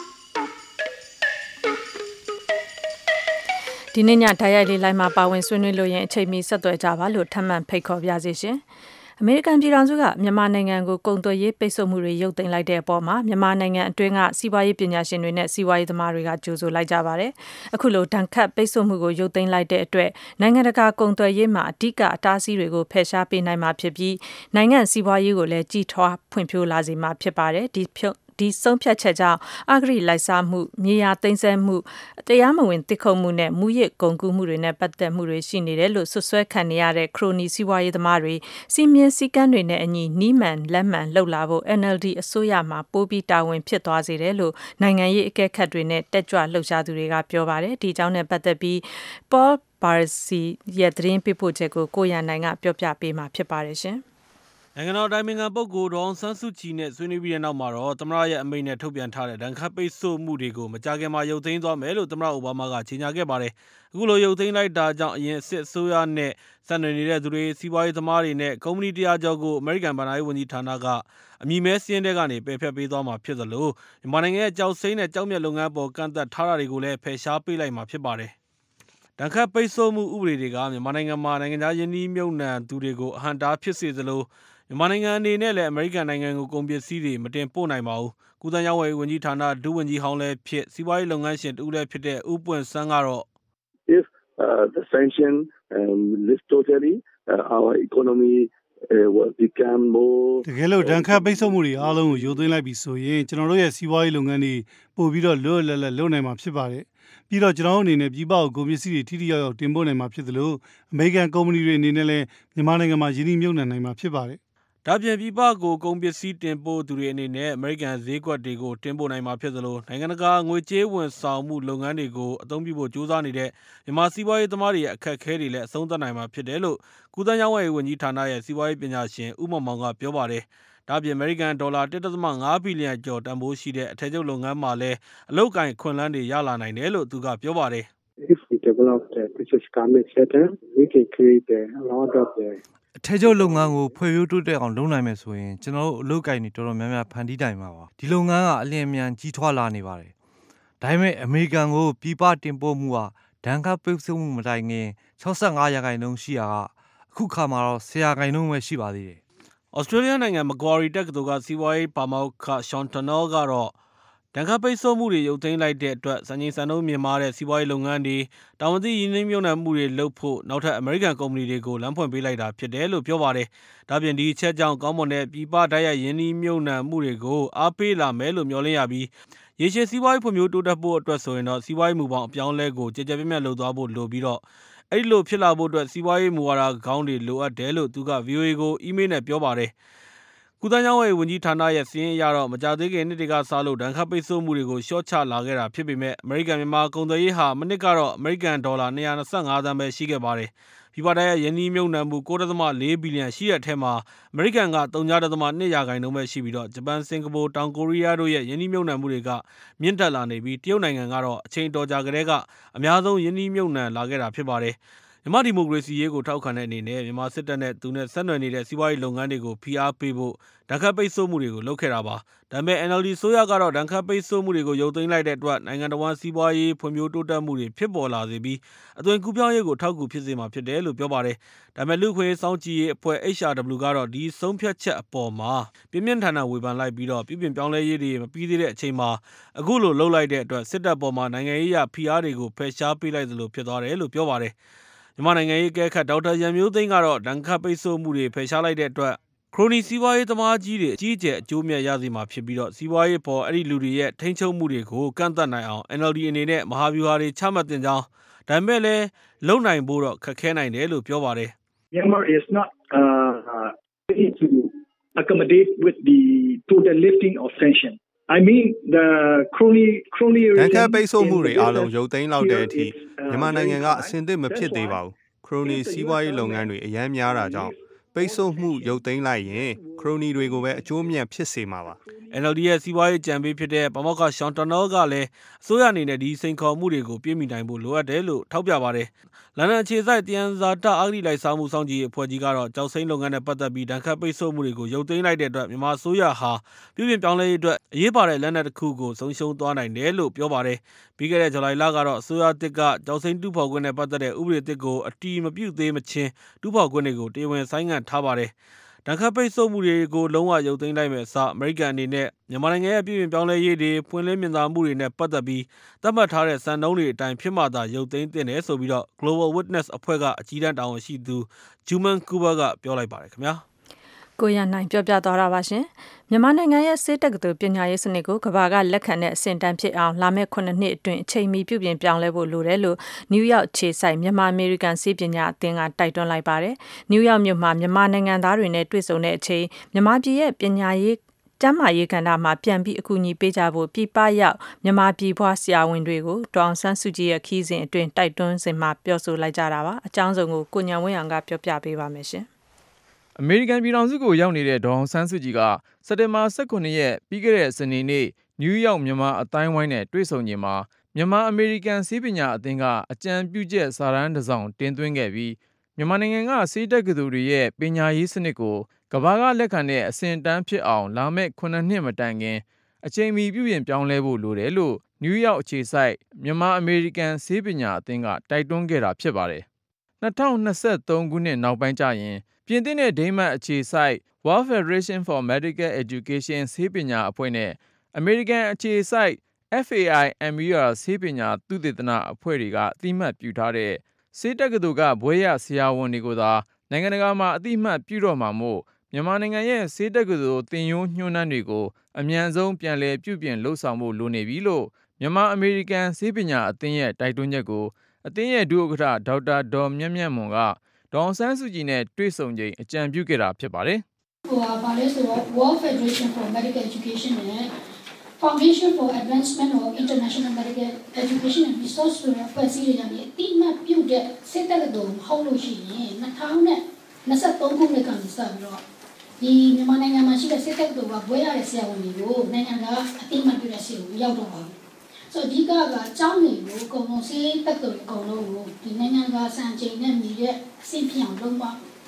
Speaker 2: ဒီနေ့ညဓာတ်ရိုက်လေးလိုက်မှာပါဝင်ဆွေးနွေးလို့ရင်အချိန်မီဆက်သွယ်ကြပါလို့ထပ်မံဖိတ်ခေါ်ပါရစေရှင်။အမေရိကန်ပြည်ထောင်စုကမြန်မာနိုင်ငံကိုကုန်သွယ်ရေးပိတ်ဆို့မှုတွေရုပ်သိမ်းလိုက်တဲ့အပေါ်မှာမြန်မာနိုင်ငံအတွင်းကစီးပွားရေးပညာရှင်တွေနဲ့စီးပွားရေးသမားတွေကကြိုဆိုလိုက်ကြပါတယ်။အခုလိုဒဏ်ခတ်ပိတ်ဆို့မှုကိုရုပ်သိမ်းလိုက်တဲ့အတွက်နိုင်ငံတကာကုန်သွယ်ရေးမှာအဓိကအတားအဆီးတွေကိုဖယ်ရှားပေးနိုင်မှာဖြစ်ပြီးနိုင်ငံစီးပွားရေးကိုလည်းကြီးထွားဖွံ့ဖြိုးလာစေမှာဖြစ်ပါတယ်။ဒီဆုံးဖြတ်ချက်ကြောင့်အဂရိလိုက်စားမှုမြေယာသိမ်းဆည်းမှုတရားမဝင်တစ်ခုံမှုနဲ့မူရစ်ကုန်ကူးမှုတွေနဲ့ပတ်သက်မှုတွေရှိနေတယ်လို့ဆွဆွဲခံနေရတဲ့ခရိုနီစီးပွားရေးသမားတွေစီမင်းစည်းကမ်းတွေနဲ့အညီနီးမှန်လက်မှန်လှုပ်လာဖို့ NLD အစိုးရမှာပိုးပြီးတာဝန်ဖြစ်သွားစေတယ်လို့နိုင်ငံရေးအကဲခတ်တွေနဲ့တက်ကြွလှုပ်ရှားသူတွေကပြောပါတယ်ဒီအကြောင်းနဲ့ပတ်သက်ပြီး Paul Barsi ရဲ့သတင်းပေးပို့ချက်ကိုကိုရန်နိုင်ကပြောပြပေးမှာဖြစ်ပါတယ်ရှင်
Speaker 9: နိုင်ငံတော်တိုင်ပင်ခံပုဂ္ဂိုလ်ဒေါအောင်ဆန်းစုကြည်နဲ့ဆွေးနွေးပြီးတဲ့နောက်မှာတော့သမ္မတရဲ့အမိန့်နဲ့ထုတ်ပြန်ထားတဲ့ဒဏ်ခတ်ပိတ်ဆို့မှုတွေကိုမကြာခင်မှာရုပ်သိမ်းသွားမယ်လို့သမ္မတအိုဘားမားကကြေညာခဲ့ပါတယ်။အခုလိုရုပ်သိမ်းလိုက်တာကြောင့်အရင်စစ်အစိုးရနဲ့ဆက်နွယ်နေတဲ့သူတွေစီးပွားရေးသမားတွေနဲ့ကုမ္ပဏီ100ကျော်ကိုအမေရိကန်ဗဏ္ဍာရေးဝန်ကြီးဌာနကအမည်မဲစည်းရင်းတွေကနေပယ်ဖျက်ပေးသွားမှာဖြစ်သလိုမြန်မာနိုင်ငံရဲ့ကြောက်စိမ်းနဲ့ကြောက်မြတ်လုပ်ငန်းပေါ်ကန့်သက်ထားတာတွေကိုလည်းဖယ်ရှားပေးလိုက်မှာဖြစ်ပါတယ်။ဒဏ်ခတ်ပိတ်ဆို့မှုဥပဒေတွေကမြန်မာနိုင်ငံမှာနိုင်ငံခြားယင်းနှီးမြုပ်နှံသူတွေကိုအဟန့်တားဖြစ်စေသလိုမြန်မာနိုင်ငံအနေနဲ့လည်းအမေရိကန်နိုင်ငံကိုကုန်ပစ္စည်းတွေမတင်ပို့နိုင်ပါဘူး။ကုသရေးဝန်ကြီးဌာနဒုဝန်ကြီးဟောင်းလည်းဖြစ်စီးပွားရေးလုပ်ငန်းရှင်တဦးလည်းဖြစ်တဲ့ဦးပွင့်ဆန်းကတော့
Speaker 10: If the sanction lift totally our economy will become more
Speaker 11: တကယ်လို့ဒဏ်ခတ်ပိတ်ဆို့မှုတွေအားလုံးကိုရုပ်သိမ်းလိုက်ပြီဆိုရင်ကျွန်တော်တို့ရဲ့စီးပွားရေးလုပ်ငန်းတွေပို့ပြီးတော့လွတ်လပ်လပ်လုပ်နိုင်မှာဖြစ်ပါတယ်။ပြီးတော့ကျွန်တော်တို့အနေနဲ့ပြည်ပကိုကုန်ပစ္စည်းတွေထိထိရောက်ရောက်တင်ပို့နိုင်မှာဖြစ်သလိုအမေရိကန်ကုမ္ပဏီတွေအနေနဲ့လည်းမြန်မာနိုင်ငံမှာယင်းနှိမ့်မြုပ်နှံနိုင်မှာဖြစ်ပါတယ်
Speaker 9: ။ဒါပြင်ပြည်ပကိုကုန်ပစ္စည်းတင်ပို့သူတွေအနေနဲ့အမေရိကန်ဈေးကွက်တွေကိုတင်ပို့နိုင်မှာဖြစ်သလိုနိုင်ငံတကာငွေကြေးဝန်ဆောင်မှုလုပ်ငန်းတွေကိုအသုံးပြုဖို့ကြိုးစားနေတဲ့မြန်မာစီးပွားရေးသမားတွေရဲ့အခက်အခဲတွေလည်းအဆုံးသတ်နိုင်မှာဖြစ်တယ်လို့ကုသရေးဝန်ကြီးဌာနရဲ့စီးပွားရေးပညာရှင်ဦးမောင်မောင်ကပြောပါတယ်။ဒါပြင်အမေရိကန်ဒေါ်လာ 1.5 ဘီလီယံကျော်တန်ဖိုးရှိတဲ့အထည်ချုပ်လုပ်ငန်းမှာလည်းအလုပ်ကိုင်ခွင့်လန်းတွေရလာနိုင်တယ်လို့သူကပြောပါတယ်။
Speaker 10: If we develop the business climate better, we can create a lot of the
Speaker 12: အထည်ချုပ်လုပ်ငန်းကိုဖွံ့ဖြိုးတိုးတက်အောင်လုပ်နိုင်မယ်ဆိုရင်ကျွန်တော်တို့အလုပ်ကိုင်တွေတော်တော်များများဖန်တီးနိုင်မှာပါဒီလုပ်ငန်းကအလျင်အမြန်ကြီးထွားလာနေပါတယ်ဒါပေမဲ့အမေရိကန်ကိုပြည်ပတင်ပို့မှုဟာဒဏ်ခတ်ပိတ်ဆို့မှုမတိုင်ခင်65%ရှိရာကအခုခါမှာတော့10%ပဲရှိပါသေးတယ်
Speaker 9: ဩစတြေးလျနိုင်ငံမကွာရီတက္ကသိုလ်ကစီးပွားရေးပါမောက္ခရှွန်တနော်ကတော့ဒဏ်ခတ်ပိတ်ဆို့မှုတွေရုပ်သိမ်းလိုက်တဲ့အတွက်စံချိန်စံနှုန်းမြင့်မားတဲ့စီးပွားရေးလုပ်ငန်းတွေတာဝန်သိရင်းနှီးမြှုပ်နှံမှုတွေလုပ်ဖို့နောက်ထပ်အမေရိကန်ကုမ္ပဏီတွေကိုလမ်းဖွင့်ပေးလိုက်တာဖြစ်တယ်လို့ပြောပါတယ်။ဒါပြင်ဒီအချက်ကြောင့်ကောင်းမွန်တဲ့ပြည်ပတိုက်ရိုက်ရင်းနှီးမြှုပ်နှံမှုတွေကိုအားပေးလာမယ်လို့မျှော်လင့်ရပြီးရေရှည်စီးပွားရေးဖွံ့ဖြိုးတိုးတက်ဖို့အတွက်ဆိုရင်တော့စီးပွားရေးမူပေါင်းအပြောင်းအလဲကိုကြည်ကြဲပြန့်ပြန့်လုပ်သွားဖို့လိုပြီးတော့အဲ့ဒီလိုဖြစ်လာဖို့အတွက်စီးပွားရေးမူဝါဒခေါင်းတွေလိုအပ်တယ်လို့သူက VOA ကိုအီးမေးလ်နဲ့ပြောပါတယ်။ကုသရေးဝန်ကြီးဌာနရဲ့စီးရင်အရတော့မကြသေးခင်နှစ်တွေကစလို့ဒဏ်ခတ်ပိတ်ဆို့မှုတွေကိုလျှော့ချလာခဲ့တာဖြစ်ပေမဲ့အမေရိကန်မြန်မာကုန်သွယ်ရေးဟာမနစ်ကတော့အမေရိကန်ဒေါ်လာ225သန်းပဲရှိခဲ့ပါတယ်။ပြည်ပတိုင်းရဲ့ယင်းနှီးမြုပ်နှံမှု 9.4 ဘီလီယံရှိတဲ့အထက်မှာအမေရိကန်က 3.2% ပဲရှိပြီးတော့ဂျပန်စင်ကာပူတောင်ကိုရီးယားတို့ရဲ့ယင်းနှီးမြုပ်နှံမှုတွေကမြင့်တက်လာနေပြီးတရုတ်နိုင်ငံကတော့အချိန်တော်ကြာကတည်းကအများဆုံးယင်းနှီးမြုပ်နှံလာခဲ့တာဖြစ်ပါတယ်မြန်မာဒီမိုကရေစီရေးကိုထောက်ခံတဲ့အနေနဲ့မြန်မာစစ်တပ်နဲ့သူနဲ့ဆက်နွယ်နေတဲ့စီးပွားရေးလုပ်ငန်းတွေကိုဖိအားပေးဖို့ဒဏ်ခတ်ပိတ်ဆို့မှုတွေကိုလုပ်ခဲ့တာပါ။ဒါပေမဲ့ NLD ဆိုရကတော့ဒဏ်ခတ်ပိတ်ဆို့မှုတွေကိုရုပ်သိမ်းလိုက်တဲ့အတွက်နိုင်ငံတော်ဝန်စီးပွားရေးဖွံ့ဖြိုးတိုးတက်မှုတွေဖြစ်ပေါ်လာစေပြီးအသွင်ကူးပြောင်းရေးကိုထောက်ကူဖြစ်စေမှာဖြစ်တယ်လို့ပြောပါတယ်။ဒါပေမဲ့လူ့ခွင့်စောင့်ကြည့်ရေးအဖွဲ့ HRW ကတော့ဒီဆုံးဖြတ်ချက်အပေါ်မှာပြင်းပြင်းထန်ထန်ဝေဖန်လိုက်ပြီးတော့ပြည်ပြင်ပြောင်းလဲရေးတွေမပြီးသေးတဲ့အချိန်မှာအခုလိုလှုပ်လိုက်တဲ့အတွက်စစ်တပ်ပေါ်မှာနိုင်ငံရေးအရဖိအားတွေကိုဖယ်ရှားပေးလိုက်သလိုဖြစ်သွားတယ်လို့ပြောပါတယ်။မြန်မာနိုင်ငံရေးကဲခတ်ဒေါက်တာရန်မျိုးသိန်းကတော့ဒဏ်ခတ်ပိတ်ဆို့မှုတွေဖယ်ရှားလိုက်တဲ့အတွက်ခရိုနီစီးပွားရေးသမားကြီးတွေအကြီးအကျယ်အကျိုးမြတ်ရစေမှာဖြစ်ပြီးတော့စီးပွားရေးပေါ်အဲ့ဒီလူတွေရဲ့ထိန်းချုပ်မှုတွေကိုကန့်သတ်နိုင်အောင် NLD အနေနဲ့မဟာဗျူဟာတွေချမှတ်တင်ကြောင်းဒါပေမဲ့လည်းလုံနိုင်ဖို့တော့ခက်ခဲနိုင်တယ်လို့ပြောပါတယ်။
Speaker 13: Myanmar is not ready to accommodate with the total lifting of sanction. I mean the crony
Speaker 14: ဒဏ်ခတ်ပိတ်ဆို့မှုတွေအားလုံးရုပ်သိမ်းလောက်တဲ့အထိမြန်မာနိုင်ငံကအဆင်သင့်မဖြစ်သေးပါဘူးခရိုနီစီးပွားရေးလုပ်ငန်းတွေအများများတာကြောင့်ပိတ်ဆို့မှုရုပ်သိမ်းလိုက်ရင်ခရိုနီတွေကိုပဲအကျိုးမြတ်ဖြစ်စေမှာပါ
Speaker 9: NLD ရဲ့စီးပွားရေးကြံပေးဖြစ်တဲ့ပါမောက္ခရှောင်းတနော်ကလည်းအစိုးရအနေနဲ့ဒီစိန်ခေါ်မှုတွေကိုပြည့်မီနိုင်ဖို့လိုအပ်တယ်လို့ထောက်ပြပါတယ်လန်ဒန်အခြေစိုက်တယန်ဇာတအာဂတိလိုက်စားမှုစောင့်ကြည့်ရေးအဖွဲ့ကြီးကတော့ကြောက်စိမ့်လုပ်ငန်းနဲ့ပတ်သက်ပြီးဒဏ်ခတ်ပိတ်ဆို့မှုတွေကိုရုပ်သိမ်းလိုက်တဲ့အတွက်မြန်မာအစိုးရဟာပြည်ပြင်ပြောင်းလဲရေးအတွက်အရေးပါတဲ့လက်နက်တစ်ခုကိုဆုံးရှုံးသွားနိုင်တယ်လို့ပြောပါတယ်ပြီးခဲ့တဲ့ဇူလိုင်လကတော့အစိုးရတစ်ကကြောက်စိမ့်တူဖော်ခွင့်နဲ့ပတ်သက်တဲ့ဥပဒေတစ်ကိုအတီးမပြုတ်သေးမချင်းတူဖော်ခွင့်တွေကိုတရားဝင်ဆိုင်းငံ့ထားပါတယ်ဒဏ်ခတ်ပိတ်ဆို့မှုတွေကိုလုံးဝရုပ်သိမ်းလိုက်မယ်အစားအမေရိကန်အနေနဲ့မြန်မာနိုင်ငံရဲ့ပြည်ပြင်ပြောင်းလဲရေးတွေပွင့်လင်းမြင်သာမှုတွေနဲ့ပတ်သက်ပြီးသတ်မှတ်ထားတဲ့စံနှုန်းတွေအတိုင်းဖြစ်မှသာရုပ်သိမ်းသင့်တယ်ဆိုပြီးတော့ Global Witness အဖွဲ့ကအကြီးတန်းတာဝန်ရှိသူဂျူမန်ကူဘာကပြောလိုက်ပါတယ်ခင်ဗျာ
Speaker 2: ကိုရနိုင်ပြောပြသွားတာပါရှင်မြန်မာနိုင်ငံရဲ့စစ်တက္ကသိုလ်ပညာရေးစနစ်ကိုကမ္ဘာကလက်ခံတဲ့အဆင့်တန်းဖြစ်အောင်လာမယ့်9နှစ်အတွင်းအချိန်မီပြုပြင်ပြောင်းလဲဖို့လိုတယ်လို့နယူးယောက်ခြေဆိုင်မြန်မာအမေရိကန်စစ်ပညာအသင်းကတိုက်တွန်းလိုက်ပါတယ်နယူးယောက်မြို့မှာမြန်မာနိုင်ငံသားတွေနဲ့တွေ့ဆုံတဲ့အချိန်မြန်မာပြည်ရဲ့ပညာရေးကျန်းမာရေးကဏ္ဍမှာပြန်ပြီးအကူအညီပေးကြဖို့ပြည်ပရောက်မြန်မာပြည်ဖွားဆရာဝန်တွေကိုဒေါအောင်ဆန်းစုကြည်ရဲ့ခီးစဉ်အတွင်းတိုက်တွန်းစဉ်မှာပြောဆိုလိုက်ကြတာပါအကြောင်းစုံကိုကိုညံဝင်းအောင်ကပြောပြပေးပါမယ်ရှင်
Speaker 15: အမေရိကန်ပြည်ထောင်စုကိုရောက်နေတဲ့ဒေါအောင်ဆန်းစုကြည်ကစက်တင်ဘာ18ရက်ပြီးခဲ့တဲ့စနေနေ့နယူးယောက်မြန်မာအတိုင်းဝိုင်းနဲ့တွေ့ဆုံချိန်မှာမြန်မာအမေရိကန်ဆေးပညာအသင်းကအကြံပြုချက်စာတမ်းတစ်စောင်တင်သွင်းခဲ့ပြီးမြန်မာနိုင်ငံကဆေးတက္ကသိုလ်တွေရဲ့ပညာရေးစနစ်ကိုကမ္ဘာကလက်ခံတဲ့အဆင့်တန်းဖြစ်အောင်လာမယ့်9နှစ်မတိုင်ခင်အချိန်မီပြုပြင်ပြောင်းလဲဖို့လိုတယ်လို့နယူးယောက်အခြေစိုက်မြန်မာအမေရိကန်ဆေးပညာအသင်းကတိုက်တွန်းခဲ့တာဖြစ်ပါတယ်2023ခုနှစ်နောက်ပိုင်းကျရင်ပြင်သစ်နဲ့ဒိန်းမတ်အခြေစိုက် World Federation for Medical Education ဆေးပညာအဖွဲ့နဲ့အမေရိကန်အခြေစိုက် FAI-MER ဆေးပညာသုတေသနအဖွဲ့တွေကအသိမှတ်ပြုထားတဲ့ဆေးတက္ကသိုလ်ကဘွဲ့ရဆရာဝန်တွေကိုသာနိုင်ငံတကာမှာအသိမှတ်ပြုတော့မှာမို့မြန်မာနိုင်ငံရဲ့ဆေးတက္ကသိုလ်သင်ရိုးညွှန်းတမ်းတွေကိုအမြန်ဆုံးပြန်လည်ပြုပြင်လှုပ်ဆောင်ဖို့လိုနေပြီလို့မြန်မာအမေရိကန်ဆေးပညာအသင်းရဲ့တိုက်တွန်းချက်ကိုအသင်းရဲ့ဒုဥက္ကဋ္ဌဒေါက်တာဒေါ်မြတ်မြတ်မွန်ကဒေါအောင်ဆန်းစုကြည်နဲ့တွေ့ဆုံချိန်အကြံပြုခဲ့တာဖြစ်ပါတယ်
Speaker 16: ။ဘာလဲဆိုတော့ World Federation for Medical Education နဲ့ Foundation for Advancement of International Medical Education and Research ဆိုတဲ့ဖွဲ့စည်းတွေကနေအတိအမှတ်ပြုတဲ့စစ်တပ်တော်မဟုတ်လို့ရှိရင်2023ခုနှစ်ကနေစပြီးတော့ဒီမြန်မာနိုင်ငံမှာရှိတဲ့စစ်တပ်တော်ကဘွဲရတဲ့ဆရာဝန်တွေကိုနိုင်ငံကအတိအမှတ်ပြုတဲ့ဆီကိုရောက်တော့ပါဘူး။ဆိုတော့ဒီကကျောင်းတွေကိုအကုန်လုံးစစ်တပ်တော်အကုန်လုံးကိုဒီနိုင်ငံကစံချိန်နဲ့ညီတဲ့အဆင့်ပြအောင်လုပ်ပါ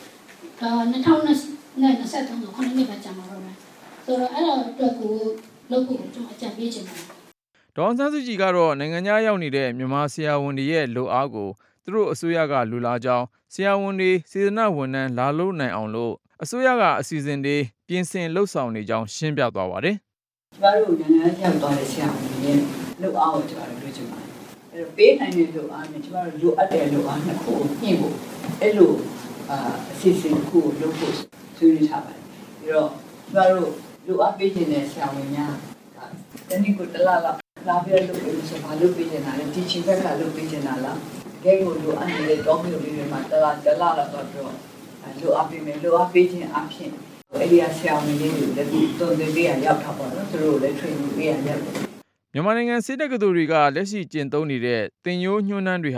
Speaker 16: 2023ခုနှစ်ပဲကြာမှာတော့မယ်ဆိုတော့အဲ့တော့အတွက်ကိုလုပ်ဖို့ကျွန်တော်အကြံပေးချင်ပါတယ်
Speaker 15: ဒေါအောင်ဆန်းစုကြည်ကတော့နိုင်ငံခြားရောက်နေတဲ့မြန်မာဆရာဝန်တွေရဲ့လိုအားကိုသူတို့အစိုးရကလူလာကြောင်းဆရာဝန်တွေစေတနာဝန်ထမ်းလာလို့နိုင်အောင်လို့အစိုးရကအစီအစဉ်တွေပြင်ဆင်လှုပ်ဆောင်နေကြောင်းရှင်းပြသွားပါတယ်
Speaker 17: ကျမတို့နိုင်ငံခြားရောက်သွားတဲ့ဆရာဝန်တွေရဲ့လိုအားကိုကျမတို့လုပ်ချင်ပါတယ်အဲ့တော့ပေးနိုင်တဲ့လိုအားနဲ့ကျမတို့လိုအပ်တဲ့လိုအားနှစ်ခုကိုညှိဖို့အဲ့လိုအစီအစဉ်တစ်ခုကိုလုပ်ဖို့ဆွေးနွေးထားပါတယ်ပြီးတော့ကျမတို့လိုအပ်ပေးခြင်းတဲ့ဆရာဝန်များတနည်းကိုတလားလာပြလုပ်ပြီးဆိုဘာလုပ်ပေးနေတာလဲတီချီဘက်ကလုပ်ပေးနေတာလားကဲကိုလိုအပ်နေတဲ့တောင်းမျိုးလေးတွေမှာတလားတော့လိုအပ်ပေးမယ်လိုအပ်ပေးခြင်းအဖြစ်အဲ့ဒီဆရာဝန်လေးတွေလည်းတုံ့ပြန်ပေးရရောက်တာပေါ့နော်သူတို့လည်း training ပေးရရောက်တယ်
Speaker 15: မြန်မာနိုင်ငံစစ်တက္ကသိုလ်တွေကလက်ရှိကျင့်သုံးနေတဲ့သင်ရိုးညွှန်းတမ်းတွေဟာ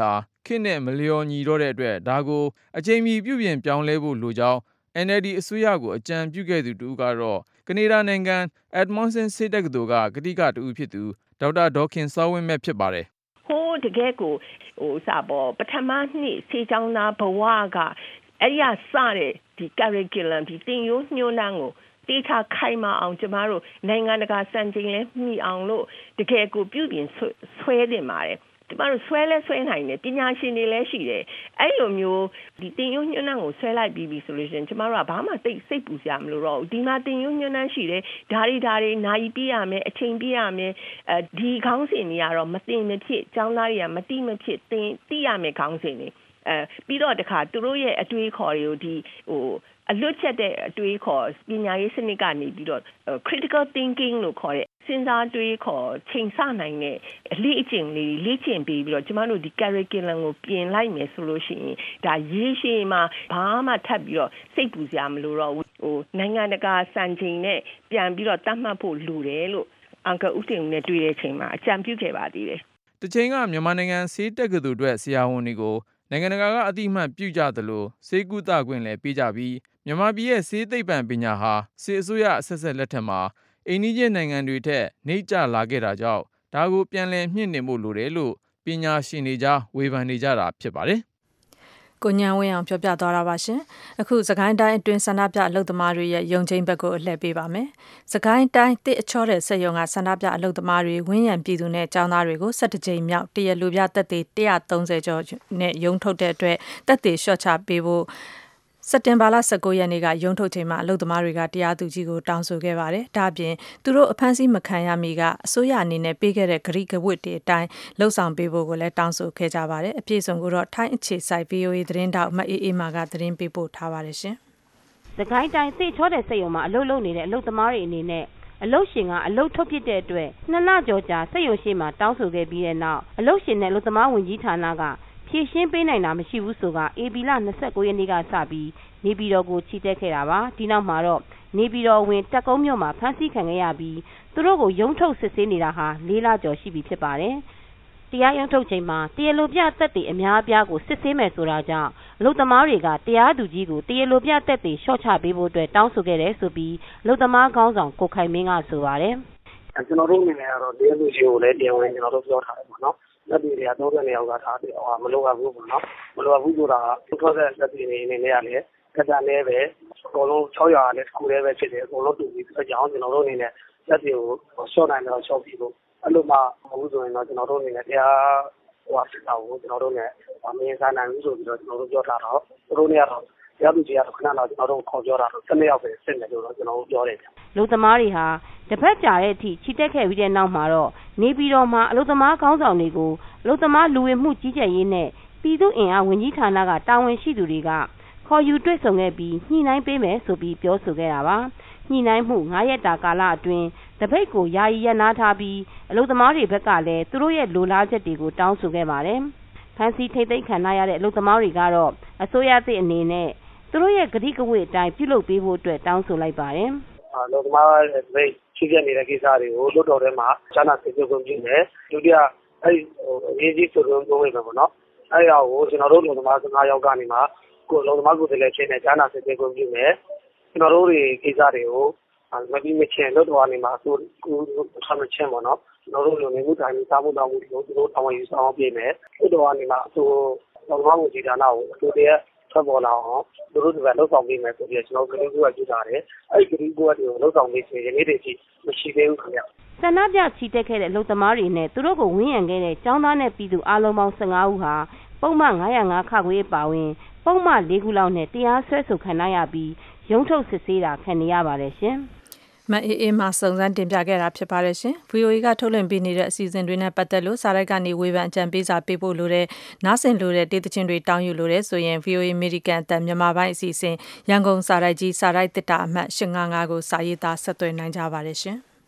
Speaker 15: ခေတ်နဲ့မလျော်ညီတော့တဲ့အတွက်ဒါကိုအချိန်မီပြုပြင်ပြောင်းလဲဖို့လိုကြောင်း NLD အစိုးရကိုအကြံပြုခဲ့သူတူကတော့ကနေဒါနိုင်ငံ Edmonton ဆေးတက္ကသိုလ်ကကတိကတူဖြစ်သူဒေါက်တာဒေါ်ခင်စောဝင်းမြတ်ဖြစ်ပါတယ်
Speaker 18: ဟိုးတကယ်ကိုပထမနှစ်ဆေးကျောင်းသားဘဝကအဲ့ရစတဲ့ဒီ curriculum ဒီသင်ရိုးညွှန်းတမ်းကိုတေချာခိုင်မာအောင်ကျမတို့နိုင်ငံတကာစံချိန်လဲမှီအောင်လို့တကယ်ကိုပြုပြင်ဆွဲတင်ပါတယ်ကျမတို့ဆွဲနိုင်တယ်ပညာရှင်တွေလည်းရှိတယ်အဲ့လိုမျိုးဒီတင်ယုံညွှန်းနှံကိုဆွဲလိုက်ပြီးဆိုလို့ရှိရင်ကျမတို့ကဘာမှတိတ်စိတ်ပူစရာမလိုတော့ဘူးဒီမှာတင်ယုံညွှန်းနှံရှိတယ်ဒါတွေနိုင်ပြရမယ်အချိန်ပြရမယ်ဒီခေါင်းစဉ်တွေကတော့မတင်မဖြစ်ကျောင်းသားတွေကမတိမဖြစ်သိရမယ်ခေါင်းစဉ်တွေပြီးတော့တခါသူတို့ရဲ့အတွေးခေါ်တွေကိုဒီအလွတ်ချက်တဲ့အတွေးခေါ်ပညာရေးစနစ်ကနေပြီးတော့ critical thinking လို့ခေါ်တဲ့စဉ်းစားတွေးခေါ်ချိန်ဆနိုင်တဲ့အလေ့အကျင့်လေးလေ့ကျင့်ပြီးတော့ကျမတို့ဒီ curriculum ကိုပြင်လိုက်မယ်ဆိုလို့ရှိရင်ဒါရေးရှည်မှာဘာမှထပ်ပြီးတော့စိတ်ပူစရာမလိုတော့ဘူးနိုင်ငံတကာစံချိန်နဲ့ပြန်ပြီးတော့တတ်မှတ်ဖို့လိုတယ်လို့အန်ကဦးတင်ဦးနဲ့တွေ့တဲ့အချိန်မှာအကြံပြုခဲ့ပါသေးတယ်
Speaker 15: ။တစ်ချိန်ကမြန်မာနိုင်ငံဆေးတက္ကသိုလ်အတွက်ဆရာဝန်တွေကိုနိုင်ငံတကာကအတိအမှတ်ပြုကြသလိုဆေးကုသခွင့်လည်းပေးကြပြီးမြန်မာပြည်ရဲ့ဆေးသိပ္ပံပညာဟာစစ်အစိုးရအဆက်ဆက်လက်ထက်မှာအိန္ဒိယနိုင်ငံတွေထက်နှိမ့်ကျလာခဲ့တာကြောင့်ဒါကိုပြန်လည်မြှင့်တင်ဖို့လိုတယ်လို့ပညာရှင်တွေကြားဝေဖန်နေကြတာဖြစ်ပါတယ်
Speaker 2: ။ကိုညံဝင်းအောင်ပြောပြသွားတာပါရှင်။အခုစကိုင်းတိုင်းအတွင်းဆန္ဒပြအလုပ်သမားတွေရဲ့ယုံကြည်ဘက်ကိုအလှည့်ပေးပါမယ်။စကိုင်းတိုင်းတစ်အချောတဲ့စက်ရုံကဆန္ဒပြအလုပ်သမားတွေဝင်းရံပြည်သူနဲ့ចောင်းသားတွေကို17ကြိမ်မြောက်တရလူပြတက်သေး130ကျော်နဲ့ရုံးထုတ်တဲ့အတွက်တက်သေးရှော့ချပေးဖို့စက်တင်ဘာလ19ရက်နေ့ကရုံးထုတ်ချိန်မှာအလုပ်သမားတွေကတရားသူကြီးကိုတောင်းဆိုခဲ့ပါတယ်။ဒါ့အပြင်သူတို့အဖမ်းဆီးမခံရမီကအစိုးရအနေနဲ့ပေးခဲ့တဲ့ဂရိကဝတ်တွေအတိုင်းလှုပ်ဆောင်ပေးဖို့ကိုလည်းတောင်းဆိုခဲ့ကြပါတယ်။အပြည့်အစုံကိုတော့ထိုင်းအခြေစိုက် VOA သတင်းတောက်မအေးအေးမာကသတင်းပေးပို့ထားပါတယ်ရှင်
Speaker 19: ။စကိုင်းတိုင်းစစ်ချောတဲ့စက်ရုံမှာအလုပ်လုပ်နေတဲ့အလုပ်သမားတွေအနေနဲ့အလုပ်ရှင်ကအလုပ်ထုတ်ဖြစ်တဲ့အတွက်2လကျော်ကြာစက်ရုံရှိမှတောင်းဆိုခဲ့ပြီးတဲ့နောက်အလုပ်ရှင်နဲ့အလုပ်သမားဝန်ကြီးဌာနကဖြည့်ရှင်းပေးနိုင်တာမရှိဘူးဆိုကဧပြီလ29ရက်နေ့ကစပြီးနေပြည်တော်ကိုချီတက်ခဲ့တာပါဒီနောက်မှာတော့နေပြည်တော်ဝင်တက်ကုန်းမြို့မှာဖမ်းဆီးခံခဲ့ရပြီးသူတို့ကိုရုံးထုတ်စစ်ဆေးနေတာဟာ4လကျော်ရှိပြီဖြစ်ပါတယ်တရားရုံးထုတ်ချိန်မှာတရားလိုပြသက်သေအများအပြားကိုစစ်ဆေးမယ်ဆိုတာကြောင့်အလုပ်သမားတွေကတရားသူကြီးကိုတရားလိုပြသက်သေရှော့ချပေးဖို့အတွက်တောင်းဆိုခဲ့တယ်ဆိုပြီးအလုပ်သမားခေါင်းဆောင်ကိုခိုင်မင်းကဆိုပါတယ်
Speaker 10: ကျွန်တော်တို့အနေနဲ့ကတော့တရားသူကြီးကိုလည်းတရားဝင်ကျွန်တော်တို့ပြောထားတယ်ပေါ့နော်လက်တွေတွေက30ယောက်ကထားပြီးမလိုအပ်ဘူးပေါ့နော်မလိုအပ်ဘူးဆိုတာထွက်တဲ့လက်တွေအနေနဲ့ကလည်းကတန်လေးပဲအကုန်လုံး600လည်းတစ်ခုလည်းပဲဖြစ်တယ်အကုန်လုံးတူပြီးအကြောင်းကျွန်တော်တို့အနေနဲ့လက်တွေကိုရှော့နိုင်တော့ရှော့ပြီးလို့အဲ့လိုမှမဟုတ်ဆိုရင်တော့ကျွန်တော်တို့အနေနဲ့တရားစစ်တာကိုကျွန်တော်တို့နဲ့မင်းစားနိုင်ဘူးဆိုပြီးတော့ကျွန်တော်တို့ပြောထားတော့သူတို့เนี่ยတော့တရားသူကြီးကတော့ခဏတော့ကျွန်တော်တို့ခေါ်ပြောတာတော့7ယောက်ပဲစစ်နေလို့တော့ကျွန်တော်တို့ပြောတယ်
Speaker 19: လူသမားတွေဟာတစ်ဖက်ကြာတဲ့အထိချီတက်ခဲ့ပြီးတဲ့နောက်မှာတော့နေပြည်တော်မှာအလုပ်သမားခေါင်းဆောင်တွေကိုအလုပ်သမားလူဝင်မှုကြီးကြပ်ရေးနဲ့ပြည်သူ့အင်အားဝန်ကြီးဌာနကတာဝန်ရှိသူတွေကခေါ်ယူတွေ့ဆုံခဲ့ပြီးညှိနှိုင်းပေးမယ်ဆိုပြီးပြောဆိုခဲ့တာပါညှိနှိုင်းမှု9ရက်တာကာလအတွင်းတပိတ်ကိုယာယီရပ်နားထားပြီးအလုပ်သမားတွေဘက်ကလည်းသူတို့ရဲ့လိုလားချက်တွေကိုတောင်းဆိုခဲ့ပါတယ်ဖန်စီထိတ်သိမ်းခံရတဲ့အလုပ်သမားတွေကတော့အစိုးရသည့်အနေနဲ့သူတို့ရဲ့ဂတိကဝတ်အတိုင်းပြုလုပ်ပေးဖို့အတွက်တောင်းဆိုလိုက်ပါတယ်
Speaker 10: အလုပ်သမားတွေရှိခဲ့နေတဲ့ကိစ္စတွေကိုလွတ်တော်ထဲမှာဈာနာစစ်ဆေးခွင့်ပြုမယ်ဒုတိယအဲ့အရေးကြီးဆိုတော့ပြောရမှာပေါ့နော်အဲ့ဒါကိုကျွန်တော်တို့လူသမား15ယောက်ကနေမှကိုလုံသမားကိုယ်တည်းလည်းဖြစ်နေဈာနာစစ်ဆေးခွင့်ပြုမယ်ကျွန်တော်တို့တွေကိစ္စတွေကိုမပြီးမချင်းလွတ်တော်ကနေမှကိုဆမ်းမချင်းပေါ့နော်ကျွန်တော်တို့လူနေမှုတိုင်းစားမှုတောင်းမှုတွေကိုသူတို့တောင်းယူဆောင်ပြမယ်လွတ်တော်ကနေမှအစိုးလုံသမားကိုဒီဌာနကိုအစိုးရထွက်ပေါ်လာအောင်သူတို့ကလှုပ်ဆောင်ပေးမယ်ဆိုပြီးကျွန်တော်ကလေးကပြုထားတယ်အဲ့ဒီကလေးကတွေကိုလှုပ်ဆောင်ပေးခြင်းယနေ့တည်းကြီးမရှိသေးဘူးခင်ဗျ
Speaker 19: ဆန္ဒပြချီတက်ခဲ့တဲ့အလုပ်သမားတွေနဲ့သူတို့ကိုဝန်းရံခဲ့တဲ့ចောင်းသားနဲ့ပြည်သူအားလုံးပေါင်း15ဦးဟာပုံမှန်905ခခွေးပါဝင်ပုံမှန်4ခုလောက်နဲ့တရားစွဲဆိုခံရပြီးရုံးထုတ်စစ်ဆေးတာခံနေရပါတယ်ရှင်
Speaker 2: မအေးအေးမှစုံစမ်းတင်ပြခဲ့တာဖြစ်ပါတယ်ရှင်။ VOA ကထုတ်လွှင့်ပေးနေတဲ့အစီအစဉ်တွေနဲ့ပတ်သက်လို့စာရိုက်ကနေဝေဖန်အကြံပေးစာပေးဖို့လိုတဲ့နားဆင်လိုတဲ့ဒေသချင်းတွေတောင်းယူလိုတဲ့ဆိုရင် VOA American အတန်မြန်မာပိုင်းအစီအစဉ်ရန်ကုန်စာရိုက်ကြီးစာရိုက်တစ်တာအမှတ်855ကိုစာရေးသားဆက်သွယ်နိုင်ကြပါတယ်ရှင်။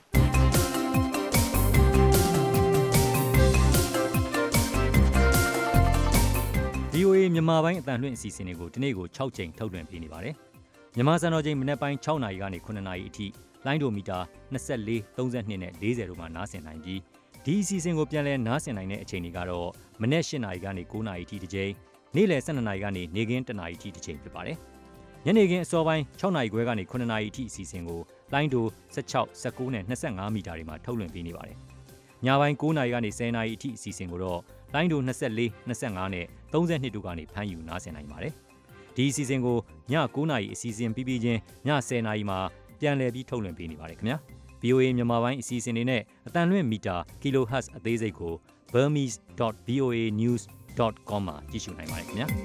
Speaker 20: VOA မြန်မာပိုင်းအတန်လွှင့်အစီအစဉ်တွေကိုဒီနေ့ကို6ချိန်ထုတ်လွှင့်ပေးနေပါတယ်။မြန်မာစံတော်ချိန်မနေ့ပိုင်း6နာရီကနေ9နာရီအထိလိုင်းဒိုမီတာ24 32နဲ့40တို့မှာနားဆင်နိုင်ပြီးဒီအစီအစဉ်ကိုပြန်လည်နားဆင်နိုင်တဲ့အချိန်တွေကတော့မနေ့၈နာရီကနေ9နာရီထိတစ်ချိန်နေ့လယ်12နာရီကနေနေ့ခင်း1နာရီထိတစ်ချိန်ဖြစ်ပါတယ်ညနေခင်းအစောပိုင်း6နာရီခွဲကနေ9နာရီထိအစီအစဉ်ကိုလိုင်းဒို16 19နဲ့25မီတာတွေမှာထုတ်လွှင့်ပေးနေပါတယ်ညပိုင်း9နာရီကနေ10နာရီအထိအစီအစဉ်ကိုတော့လိုင်းဒို24 25နဲ့32တို့ကနေဖမ်းယူနားဆင်နိုင်ပါတယ်ဒီအစီအစဉ်ကိုည9နာရီအစီအစဉ်ပြီးပြီးချင်းည10နာရီမှာပြန်လည်ပြီးထုတ်လွှင့်ပေးနေပါတယ်ခင်ဗျာ VOA မြန်မာပိုင်းအစီအစဉ်တွေနဲ့အတန်လွင့်မီတာ kilohertz အသေးစိတ်ကို burmese.voanews.com မှာကြည့်ရှုနိုင်ပါတယ်ခင်ဗျာ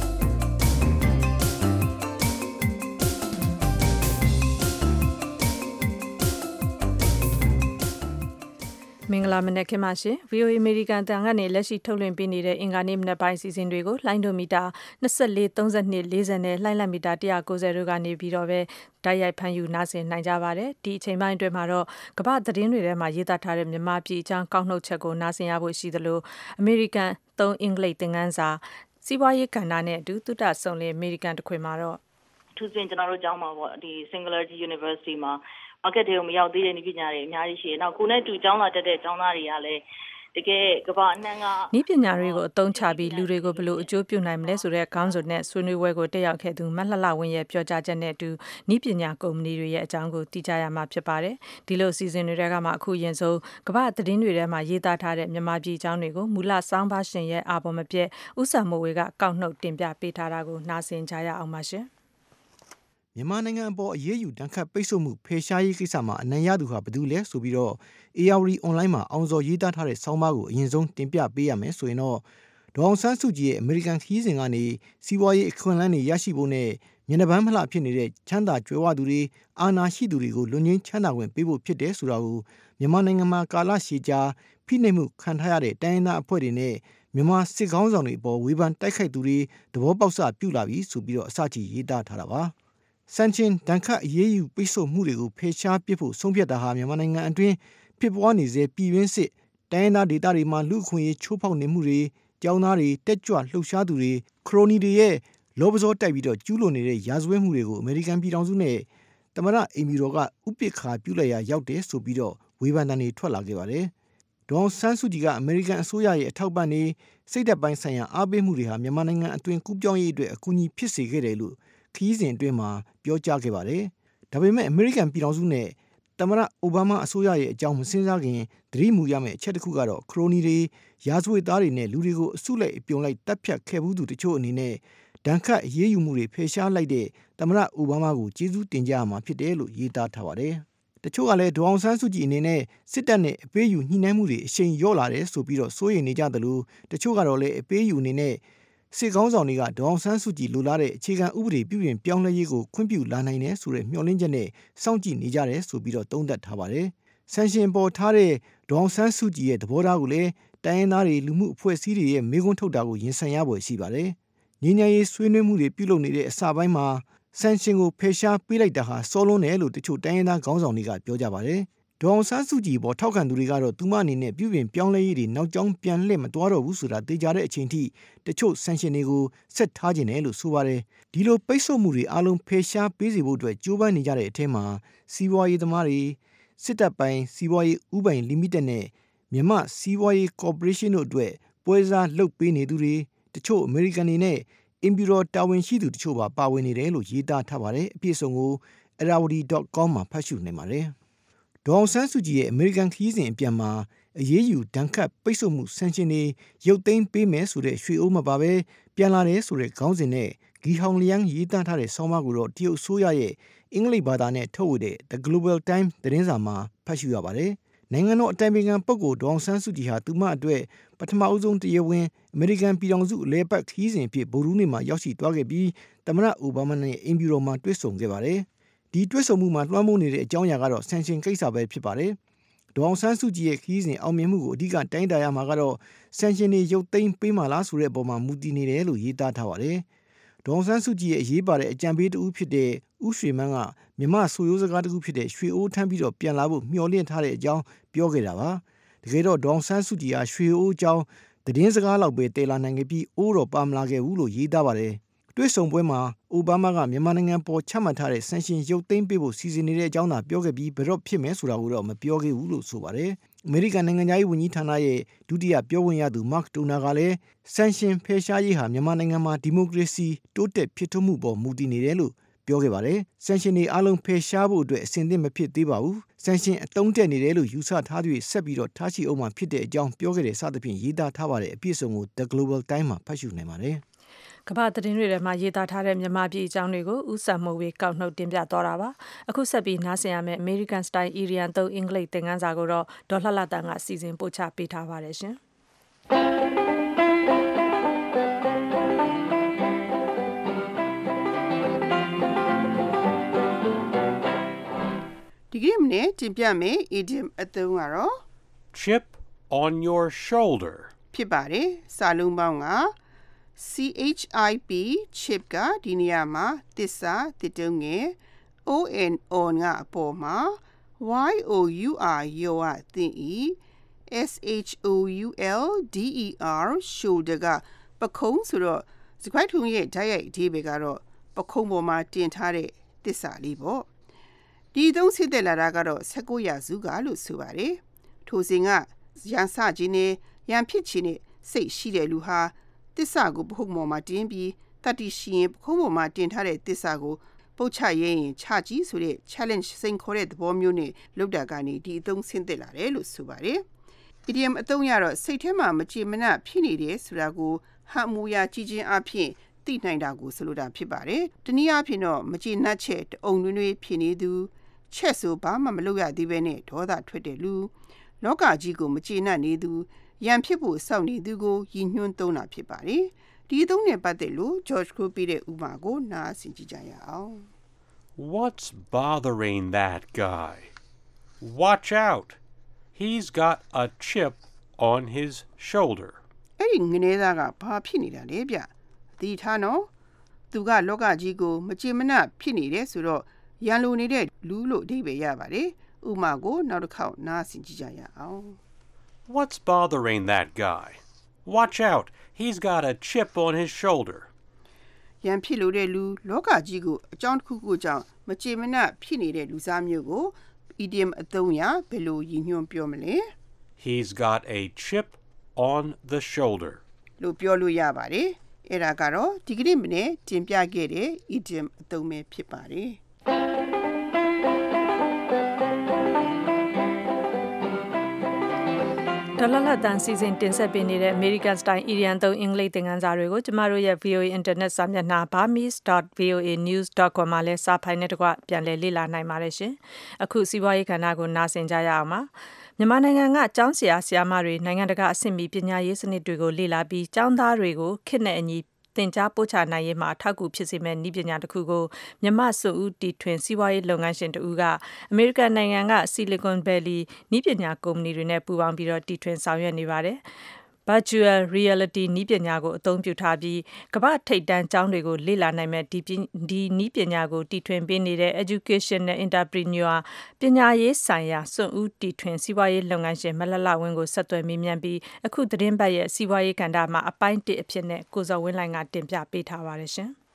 Speaker 2: မင်္ဂလာမနက်ခင်းပါရှင် VOA American တန်ကနေလက်ရှိထုတ်လွှင့်ပေးနေတဲ့အင်္ဂါနေ့မနက်ပိုင်းအစီအစဉ်တွေကိုလိုင်းဒိုမီတာ24 32 40နဲ့လိုင်းလက်မီတာ190တို့ကနေပြီးတော့ပဲတိုက်ရိုက်ဖမ်းယူနားဆင်နိုင်ကြပါတယ်ဒီအချိန်ပိုင်းအတွင်းမှာတော့ကမ္ဘာသတင်းတွေထဲမှာရေးသားထားတဲ့မြန်မာပြည်အကြောင်းကောက်နှုတ်ချက်ကိုနားဆင်ရဖို့ရှိသလို American 3အင်္ဂလိပ်သင်ခန်းစာစီးပွားရေးကဏ္ဍနဲ့အတူသုတဆုံလင် American တခွင်မှာတော့
Speaker 21: သူစဉ်ကျွန်တော်တို့ကျောင်းမှာပေါ့ဒီ Singularity University မှာmarket တွေကိုမရောက်သေးတဲ့နည်းပညာတွေအများကြီးရှိတယ်။နောက်ကိုနဲ့တူကျောင်းလာတက်တဲ့ကျောင်းသားတွေကလည်းတကယ်ကမ္ဘာအနှံ့က
Speaker 2: နည်းပညာတွေကိုအသုံးချပြီးလူတွေကိုဘယ်လိုအကျိုးပြုနိုင်မလဲဆိုတဲ့ခေါင်းစဉ်နဲ့ဆွေးနွေးပွဲကိုတက်ရောက်ခဲ့သူမလှလှဝင်းရဲ့ပြောကြားချက်နဲ့အတူနည်းပညာကုမ္ပဏီတွေရဲ့အကြောင်းကိုသိကြရမှာဖြစ်ပါတယ်။ဒီလိုအစီအစဉ်တွေကမှအခုရင်ဆုံးကမ္ဘာသတင်းတွေထဲမှာရေးသားထားတဲ့မြန်မာပြည်အကြောင်းတွေကိုမူလစောင်းပါရှင်ရဲ့အာဘော်မပြည့်ဥစ္စာမိုးဝေကကောက်နှုတ်တင်ပြပေးထားတာကိုနားဆင်ကြရအောင်ပါရှင်။
Speaker 5: မြန်မာနိုင်ငံအပေါ်အရေးယူတန်းခတ်ပိတ်ဆို့မှုဖယ်ရှားရေးကိစ္စမှာအနံ့ရသူဟာဘယ်သူလဲဆိုပြီးတော့ ARD online မှာအောင်စော်ရေးသားထားတဲ့ဆောင်းပါးကိုအရင်ဆုံးတင်ပြပေးရမယ်ဆိုရင်တော့ဒေါအောင်ဆန်းစုကြည်ရဲ့ American ခီးစဉ်ကနေစီးပွားရေးအခွင့်အလမ်းတွေရရှိဖို့နဲ့မျက်နှာပန်းမလှဖြစ်နေတဲ့ချမ်းသာကြွယ်ဝသူတွေအာဏာရှိသူတွေကိုလွတ်ငင်းချမ်းသာခွင့်ပေးဖို့ဖြစ်တယ်ဆိုတာကိုမြန်မာနိုင်ငံမှာကာလရှည်ကြာဖိနှိပ်မှုခံထားရတဲ့တိုင်းရင်းသားအဖွဲ့တွေနဲ့မြန်မာစစ်ကောင်းဆောင်တွေအပေါ်ဝေဖန်တိုက်ခိုက်သူတွေသဘောပေါက်စပြုလာပြီးဆိုပြီးတော့အစချီရေးသားထားတာပါဆန်ချင်းဒဏ်ခတ်အရေးယူပိတ်ဆို့မှုတွေကိုဖယ်ရှားပစ်ဖို့ဆုံးဖြတ်တာဟာမြန်မာနိုင်ငံအတွင်းဖြစ်ပွားနေစေပြည်တွင်းစစ်တိုင်းဒေသတွေမှာလူအခွင့်အရေးချိုးဖောက်နေမှုတွေကြောင်းသားတွေတက်ကြွလှုပ်ရှားသူတွေခရိုနီတွေရဲ့လောဘဇောတိုက်ပြီးတော့ကျူးလွန်နေတဲ့ရာဇဝတ်မှုတွေကိုအမေရိကန်ပြည်ထောင်စုနဲ့သမ္မတအိမ်ဖြူတော်ကဥပက္ခာပြုလိုက်ရရောက်တယ်ဆိုပြီးတော့ဝေဖန်တန်တွေထွက်လာခဲ့ပါတယ်ဒေါအောင်ဆန်းစုကြည်ကအမေရိကန်အစိုးရရဲ့အထောက်ပံ့နေစိတ်ဓာတ်ပိုင်းဆိုင်ရာအားပေးမှုတွေဟာမြန်မာနိုင်ငံအတွင်းကူးပြောင်းရေးအတွက်အကူအညီဖြစ်စေခဲ့တယ်လို့ခီးစဉ်အတွင်းမှာပြောကြားခဲ့ပါတယ်။ဒါပေမဲ့အမေရိကန်ပြည်ထောင်စုနဲ့သမ္မတအိုဘားမားအစိုးရရဲ့အကြောင်းမစင်စားခင်သတိမူရမယ့်အချက်တစ်ခုကတော့ခရိုနီတွေရာဇဝတ်သားတွေနဲ့လူတွေကိုအစုလိုက်အပြုံလိုက်တပ်ဖြတ်ခဲ့မှုသူတချို့အနေနဲ့ဒဏ်ခတ်အရေးယူမှုတွေဖယ်ရှားလိုက်တဲ့သမ္မတအိုဘားမားကိုကျေးဇူးတင်ကြရမှာဖြစ်တယ်လို့ရေးသားထားပါတယ်။တချို့ကလည်းဒေါအောင်ဆန်းစုကြည်အနေနဲ့စစ်တပ်နဲ့အပေးယူညှိနှိုင်းမှုတွေအရှိန်လျော့လာတယ်ဆိုပြီးတော့စိုးရိမ်နေကြသလိုတချို့ကတော့လည်းအပေးယူအနေနဲ့စစ်ကောင်းဆောင်တွေကဒေါအောင်ဆန်းစုကြည်လိုလားတဲ့အခြေခံဥပဒေပြုပြင်ပြောင်းလဲရေးကိုခွင့်ပြုလာနိုင်တယ်ဆိုတဲ့မျှော်လင့်ချက်နဲ့စောင့်ကြည့်နေကြတယ်ဆိုပြီးတော့သုံးသပ်ထားပါတယ်။ဆန်ရှင်ပေါ်ထားတဲ့ဒေါအောင်ဆန်းစုကြည်ရဲ့သဘောထားကိုလည်းတိုင်းရင်းသားတွေလူမှုအဖွဲ့အစည်းတွေရဲ့မေးခွန်းထုတ်တာကိုရင်ဆိုင်ရပေါ်ရှိပါတယ်။ငြိမ်းချမ်းရေးဆွေးနွေးမှုတွေပြုလုပ်နေတဲ့အစပိုင်းမှာဆန်ရှင်ကိုဖယ်ရှားပေးလိုက်တာဟာစောလွန်းတယ်လို့တချို့တိုင်းရင်းသားခေါင်းဆောင်တွေကပြောကြပါတယ်။ဒေါအောင်ဆန်းစုကြည်ပေါ်ထောက်ခံသူတွေကတော့သူမအနေနဲ့ပြုပြင်ပြောင်းလဲရေးတွေနောက်ကျောင်းပြန်လှည့်မသွားတော့ဘူးဆိုတာသိကြတဲ့အချိန်ထိတချို့ဆန်ရှင်တွေကိုဆက်ထားခြင်းတယ်လို့ဆိုပါတယ်ဒီလိုပိတ်ဆို့မှုတွေအလုံးဖယ်ရှားပေးစီဖို့အတွက်ကြိုးပမ်းနေကြတဲ့အထက်မှာစီးပွားရေးသမားတွေစစ်တပ်ပိုင်းစီးပွားရေးဥပိုင်လီမိတက်နဲ့မြန်မာစီးပွားရေးကော်ပိုရေးရှင်းတို့အတွက်ပွဲစားလုပ်ပေးနေသူတွေတချို့အမေရိကန်တွေနဲ့အင်ပီရောတာဝန်ရှိသူတချို့ပါဝင်နေတယ်လို့ရေးသားထားပါတယ်အပြည့်အစုံကို arawadi.com မှာဖတ်ရှုနိုင်ပါတယ်ဒေါအောင်ဆန်းစုကြည်ရဲ့အမေရိကန်ခရီးစဉ်အပြန်မှာအရေးယူဒဏ်ခတ်ပိတ်ဆို့မှုဆန်ရှင်တွေရုပ်သိမ်းပေးမယ်ဆိုတဲ့ရွှေအိုးမပါပဲပြန်လာတယ်ဆိုတဲ့ခေါင်းစဉ်နဲ့ဂီဟောင်လျန်းရေးသားထားတဲ့ဆောင်းပါးကိုတော့တရုတ်အစိုးရရဲ့အင်္ဂလိပ်ဘာသာနဲ့ထုတ်ဝေတဲ့ The Global Times သတင်းစာမှာဖတ်ရှုရပါတယ်။နိုင်ငံတော်အတိုင်ပင်ခံပုဂ္ဂိုလ်ဒေါအောင်ဆန်းစုကြည်ဟာသူမအတွက်ပထမအဆုံးတရားဝင်အမေရိကန်ပြည်ထောင်စုအလဲပတ်ခရီးစဉ်အဖြစ်ဗုဒ္ဓဟူးနေ့မှာရောက်ရှိသွားခဲ့ပြီးသမ္မတအိုဘားမားနဲ့အင်ဖြူတော်မှာတွေ့ဆုံခဲ့ပါတယ်။ဒီတွေ့ဆုံမှုမှာလွှမ်းမိုးနေတဲ့အကြောင်းအရာကတော့ဆန်ရှင်ကိစ္စပဲဖြစ်ပါတယ်။ဒေါအောင်ဆန်းစုကြည်ရဲ့ခရီးစဉ်အောင်မြင်မှုကိုအဓိကတိုင်းတာရမှာကတော့ဆန်ရှင်တွေရုပ်သိမ်းပေးမှလားဆိုတဲ့အပေါ်မှာမူတည်နေတယ်လို့ရေးသားထားပါတယ်။ဒေါအောင်ဆန်းစုကြည်ရဲ့အရေးပါတဲ့အကြံပေးတဦးဖြစ်တဲ့ဦးရွှေမန်းကမြမဆိုရိုးစကားတခုဖြစ်တဲ့ရွှေအိုးထမ်းပြီးတော့ပြန်လာဖို့မျှော်လင့်ထားတဲ့အကြောင်းပြောခဲ့တာပါ။တကယ်တော့ဒေါအောင်ဆန်းစုကြည်ဟာရွှေအိုးအကြောင်းသတင်းစကားလောက်ပဲတည်လာနိုင်ခဲ့ပြီးအိုးတော့ပါမလာခဲ့ဘူးလို့ရေးသားပါတယ်။တွေ့ဆုံပွဲမှာအိုဘားမားကမြန်မာနိုင်ငံပေါ်ချမှတ်ထားတဲ့ဆန်ရှင်ရုပ်သိမ်းပေးဖို့စီစဉ်နေတဲ့အကြောင်းသာပြောခဲ့ပြီးဘယ်တော့ဖြစ်မယ်ဆိုတာကိုတော့မပြောခဲ့ဘူးလို့ဆိုပါတယ်အမေရိကန်နိုင်ငံသားရေးဝန်ကြီးဌာနရဲ့ဒုတိယပြောခွင့်ရသူ Mark Toner ကလည်း sanction ဖယ်ရှားရေးဟာမြန်မာနိုင်ငံမှာဒီမိုကရေစီတိုးတက်ဖြစ်ထွန်းမှုပေါ်မူတည်နေတယ်လို့ပြောခဲ့ပါတယ်။ sanction တွေအားလုံးဖယ်ရှားဖို့အတွက်အဆင်သင့်မဖြစ်သေးပါဘူး။ sanction အတုံးတက်နေတယ်လို့ယူဆထားသူတွေဆက်ပြီးတော့ထားရှိအောင်မှာဖြစ်တဲ့အကြောင်းပြောခဲ့တဲ့စသဖြင့်ရေးသားထားပါတယ်။အပြည့်အစုံကို The Global Times မှာဖတ်ရှုနိုင်ပါတယ်။
Speaker 2: ကမ္ဘာသတင်းတွေထဲမှာရေးသားထားတဲ့မြန်မာပြည်အကြောင်းတွေကိုဥဆောင်မှုဝေကောက်နှုတ်တင်ပြသွားတာပါ။အခုဆက်ပြီးနားဆင်ရမယ့် American Style Iran 3 အင်္ဂလိပ်သင်ခန်းစာကိုတော့ဒေါ်လှလှတန်ကစီစဉ်ပို့ချပေးထားပါတယ်ရှင်။
Speaker 1: ဒီကနေ့မနေ့တင်ပြမယ် idiom အသုံးကတော့
Speaker 22: chip on your shoulder
Speaker 1: ဖြစ်ပါတယ်။စာလုံးပေါင်းကCHIP chip ကဒီနေရာမှာသစ္စာတစ်တုံးငယ် on ကအပေါ်မှာ YOUR ယောကသင်ဤ SHOULDER shoulder ကပခုံးဆိုတော့စကွိုက်ထုံရဲ့ဓာတ်ရိုက်အဓိပ္ပာယ်ကတော့ပခုံးပေါ်မှာတင်ထားတဲ့သစ္စာလေးပေါ့။ဒီသုံးဆစ်သက်လာတာကတော့19ရာစုကလို့ဆိုပါတယ်။ထိုစဉ်ကရန်စခြင်းနဲ့ရန်ဖြစ်ခြင်းနဲ့စိတ်ရှိတဲ့လူဟာသစ္စာကိုပခုံးပေါ်မှာတင်ပြီးတတိရှိရင်ပခုံးပေါ်မှာတင်ထားတဲ့သစ္စာကိုပုတ်ချရဲရင်ချကြီးဆိုတဲ့ challenge စိန်ခေါ်တဲ့သဘောမျိုးနဲ့လုပ်တာကနေဒီအသုံးဆင်းသက်လာတယ်လို့ဆိုပါတယ်။ idiom အသုံးရတော့စိတ်ထဲမှာမကြေမနပ်ဖြစ်နေတယ်ဆိုတာကိုဟန်မူရာကြည့်ခြင်းအပြင်သိနိုင်တာကိုဆိုလိုတာဖြစ်ပါတယ်။တနည်းအားဖြင့်တော့မကြေနပ်ချက်တအုံတွင်ဖြစ်နေသူချက်ဆိုဘာမှမလုပ်ရသေးပဲနဲ့ဒေါသထွက်တဲ့လူလောကကြီးကိုမကြေနပ်နေသူရန်ဖြစ်ဖို့စောင့်နေသူကိုရည်ညွှန်းသုံးတာဖြစ်ပါတယ်။ဒီအသုံးနဲ့ပတ်သက်လို့ George Crow ပြတဲ့ဥပမာကိုနားဆင်ကြည့်ကြရအောင်။
Speaker 22: What's bothering that guy? Watch out. He's got a chip on his shoulder.
Speaker 1: အဲ့ဒီငနေသားကဘာဖြစ်နေတာလဲဗျ။ဒီထားနော်သူကလောကကြီးကိုမကြေမနပ်ဖြစ်နေတယ်ဆိုတော့ရန်လိုနေတဲ့လူလို့အဓိပ္ပာယ်ရပါတယ်။ဥပမာကိုနောက်တစ်ခေါက်နားဆင်ကြည့်ကြရအောင်။
Speaker 22: What's bothering that guy? Watch out. He's got a chip on his shoulder.
Speaker 1: ရန်ဖြစ်လို့တဲ့လူလောကကြီးကိုအကြောင်းတစ်ခုခုကြောင့်မကြေမနပ်ဖြစ်နေတဲ့လူစားမျိုးကို idiom အသုံးရဘယ်လိုရည်ညွှန်းပြောမလဲ
Speaker 22: He's got a chip on the shoulder
Speaker 1: လို့ပြောလို့ရပါတယ်။အဲ့ဒါကတော့ဒီကနေ့မနေ့တင်ပြခဲ့တဲ့ idiom အသုံးပဲဖြစ်ပါတယ်။
Speaker 2: ဒေါ်လှတန်စီစဉ်တင်ဆက်ပေးနေတဲ့ American Style Iran 3 အင်္ဂလိပ်သင်ခန်းစာတွေကိုကျမတို့ရဲ့ VOA Internet စာမျက်နှာ burmese.voanews.com မှာလည်းစာဖိုင်နဲ့တကွပြန်လည်လေ့လာနိုင်ပါတယ်ရှင်။အခုစီးပွားရေးကဏ္ဍကိုနားဆင်ကြရအောင်ပါ။မြန်မာနိုင်ငံကကျောင်းဆရာဆရာမတွေနိုင်ငံတကာအဆင့်မီပညာရေးစနစ်တွေကိုလေ့လာပြီးကျောင်းသားတွေကိုခေတ်နဲ့အညီသင်ကြားပို့ချနိုင်ရေးမှာအထောက်အကူဖြစ်စေမယ့်နည်းပညာတစ်ခုကိုမြန်မာစွန့်ဦးတီထွင်စီးပွားရေးလုပ်ငန်းရှင်တဦးကအမေရိကန်နိုင်ငံက Silicon Valley နည်းပညာကုမ္ပဏီတွေနဲ့ပူးပေါင်းပြီးတော့တီထွင်ဆောင်ရွက်နေပါတယ်။ Virtual Reality နည်းပညာကိုအသုံးပြုထားပြီးကမ္ဘာထိပ်တန်းကျောင်းတွေကိုလေ့လာနိုင်မဲ့ဒီနည်းပညာကိုတီထွင်ပေးနေတဲ့ Educational Entrepreneur ပညာရေးဆိုင်ရာစွန့်ဦးတီထွင်စီးပွားရေးလုပ်ငန်းရှင်မလှလှဝင်းကိုဆက်သွယ်မေးမြန်းပြီးအခုသတင်းပတ်ရဲ့စီးပွားရေးကဏ္ဍမှာအပိုင်း1အဖြစ်နဲ့ကိုဇော်ဝင်းလှိုင်ကတင်ပြပေးထားပါတယ်ရှင်။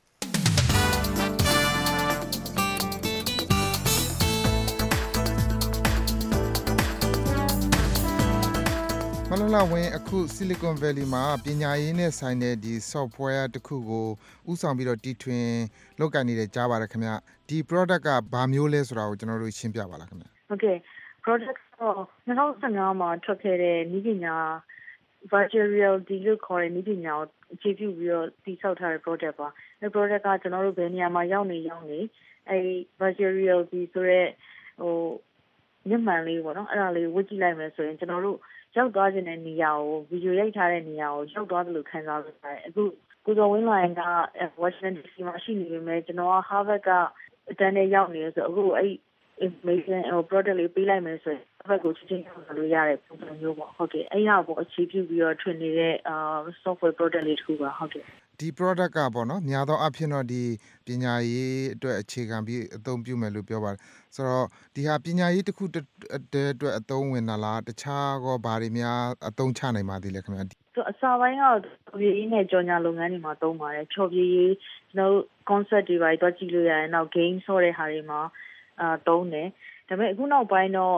Speaker 3: မလှလှဝင်းအခု Silicon Valley မှာပညာရေးနဲ့ဆိုင်တဲ့ဒီ software တစ်ခုကိုဥဆောင်ပြီးတော့တီထွင်လုပ်ကိုင်နေတဲ့ကြားပါတယ်ခင်ဗျ။ဒီ product ကဘာမျိုးလဲဆိုတာကိုကျွန်တော်တို့ရှင်းပြပါလားခင်ဗျ။
Speaker 23: Okay product တော့2015မှာထွက်ခဲ့တဲ့နည်းပညာ virtual reality လို့ခေါ်တဲ့နည်းပညာကိုအခြေပြုပြီးတော့တည်ဆောက်ထားတဲ့ product ပါ။အဲ product ကကျွန်တော်တို့ဘယ်နေရာမှာရောက်နေအဲ virtual reality ဆိုတဲ့မျက်မှန်လေးပေါ့နော်အဲ့ဒါလေးဝတ်ကြည့်လိုက်မယ်ဆိုရင်ကျွန်တော်တို့ရောက်သွားခြင်းတဲ့နေရာကိုဗီဒီယိုရိုက်ထားတဲ့နေရာကိုရောက်သွားသလိုခံစားရပါတယ်အခုကိုဇော်ဝင်းလိုင်က Washington DC မှာရှိနေပေမဲ့ကျွန်တော်က Harvard ကအတန်းနဲ့ရောက်နေလို့ဆိုအခုအဲ့ information product လေးပေးလိုက်မယ်ဆိုရင် Harvard ကိုချင်းချင်းရောက်လာလို့ရတဲ့ပုံစံမျိုးပေါ့ဟုတ်ကဲ့အဲ့ဟာကိုအခြေပြုပြီးတော့ထွင်နေတဲ့ software product လေးတစ်ခုပါဟုတ်ကဲ့
Speaker 3: ဒီ product ကပေါ့နော်များသောအားဖြင့်တော့ဒီပညာရေးအတွက်အခြေခံပြီးအသုံးပြုမယ်လို့ပြောပါတယ်ဆိုတော့ဒီဟာပညာရေးတစ်ခုအတွက်အသုံးဝင်တာလားတခြားကောဘာတွေများအသုံးချနိုင်ပါသေးလဲခင်ဗျာ
Speaker 23: အစာပိုင်းကတော့ဖြေရေးနဲ့ကြော်ညာလုပ်ငန်းတွေမှာသုံးပါတယ်ဖြောဖြေရေးကျွန်တော်တို့ concept တွေပါတော့ကြည့်လို့ရတယ်နောက် game ဆော့တဲ့ဟာတွေမှာသုံးတယ်ဒါပေမဲ့အခုနောက်ပိုင်းတော့ခ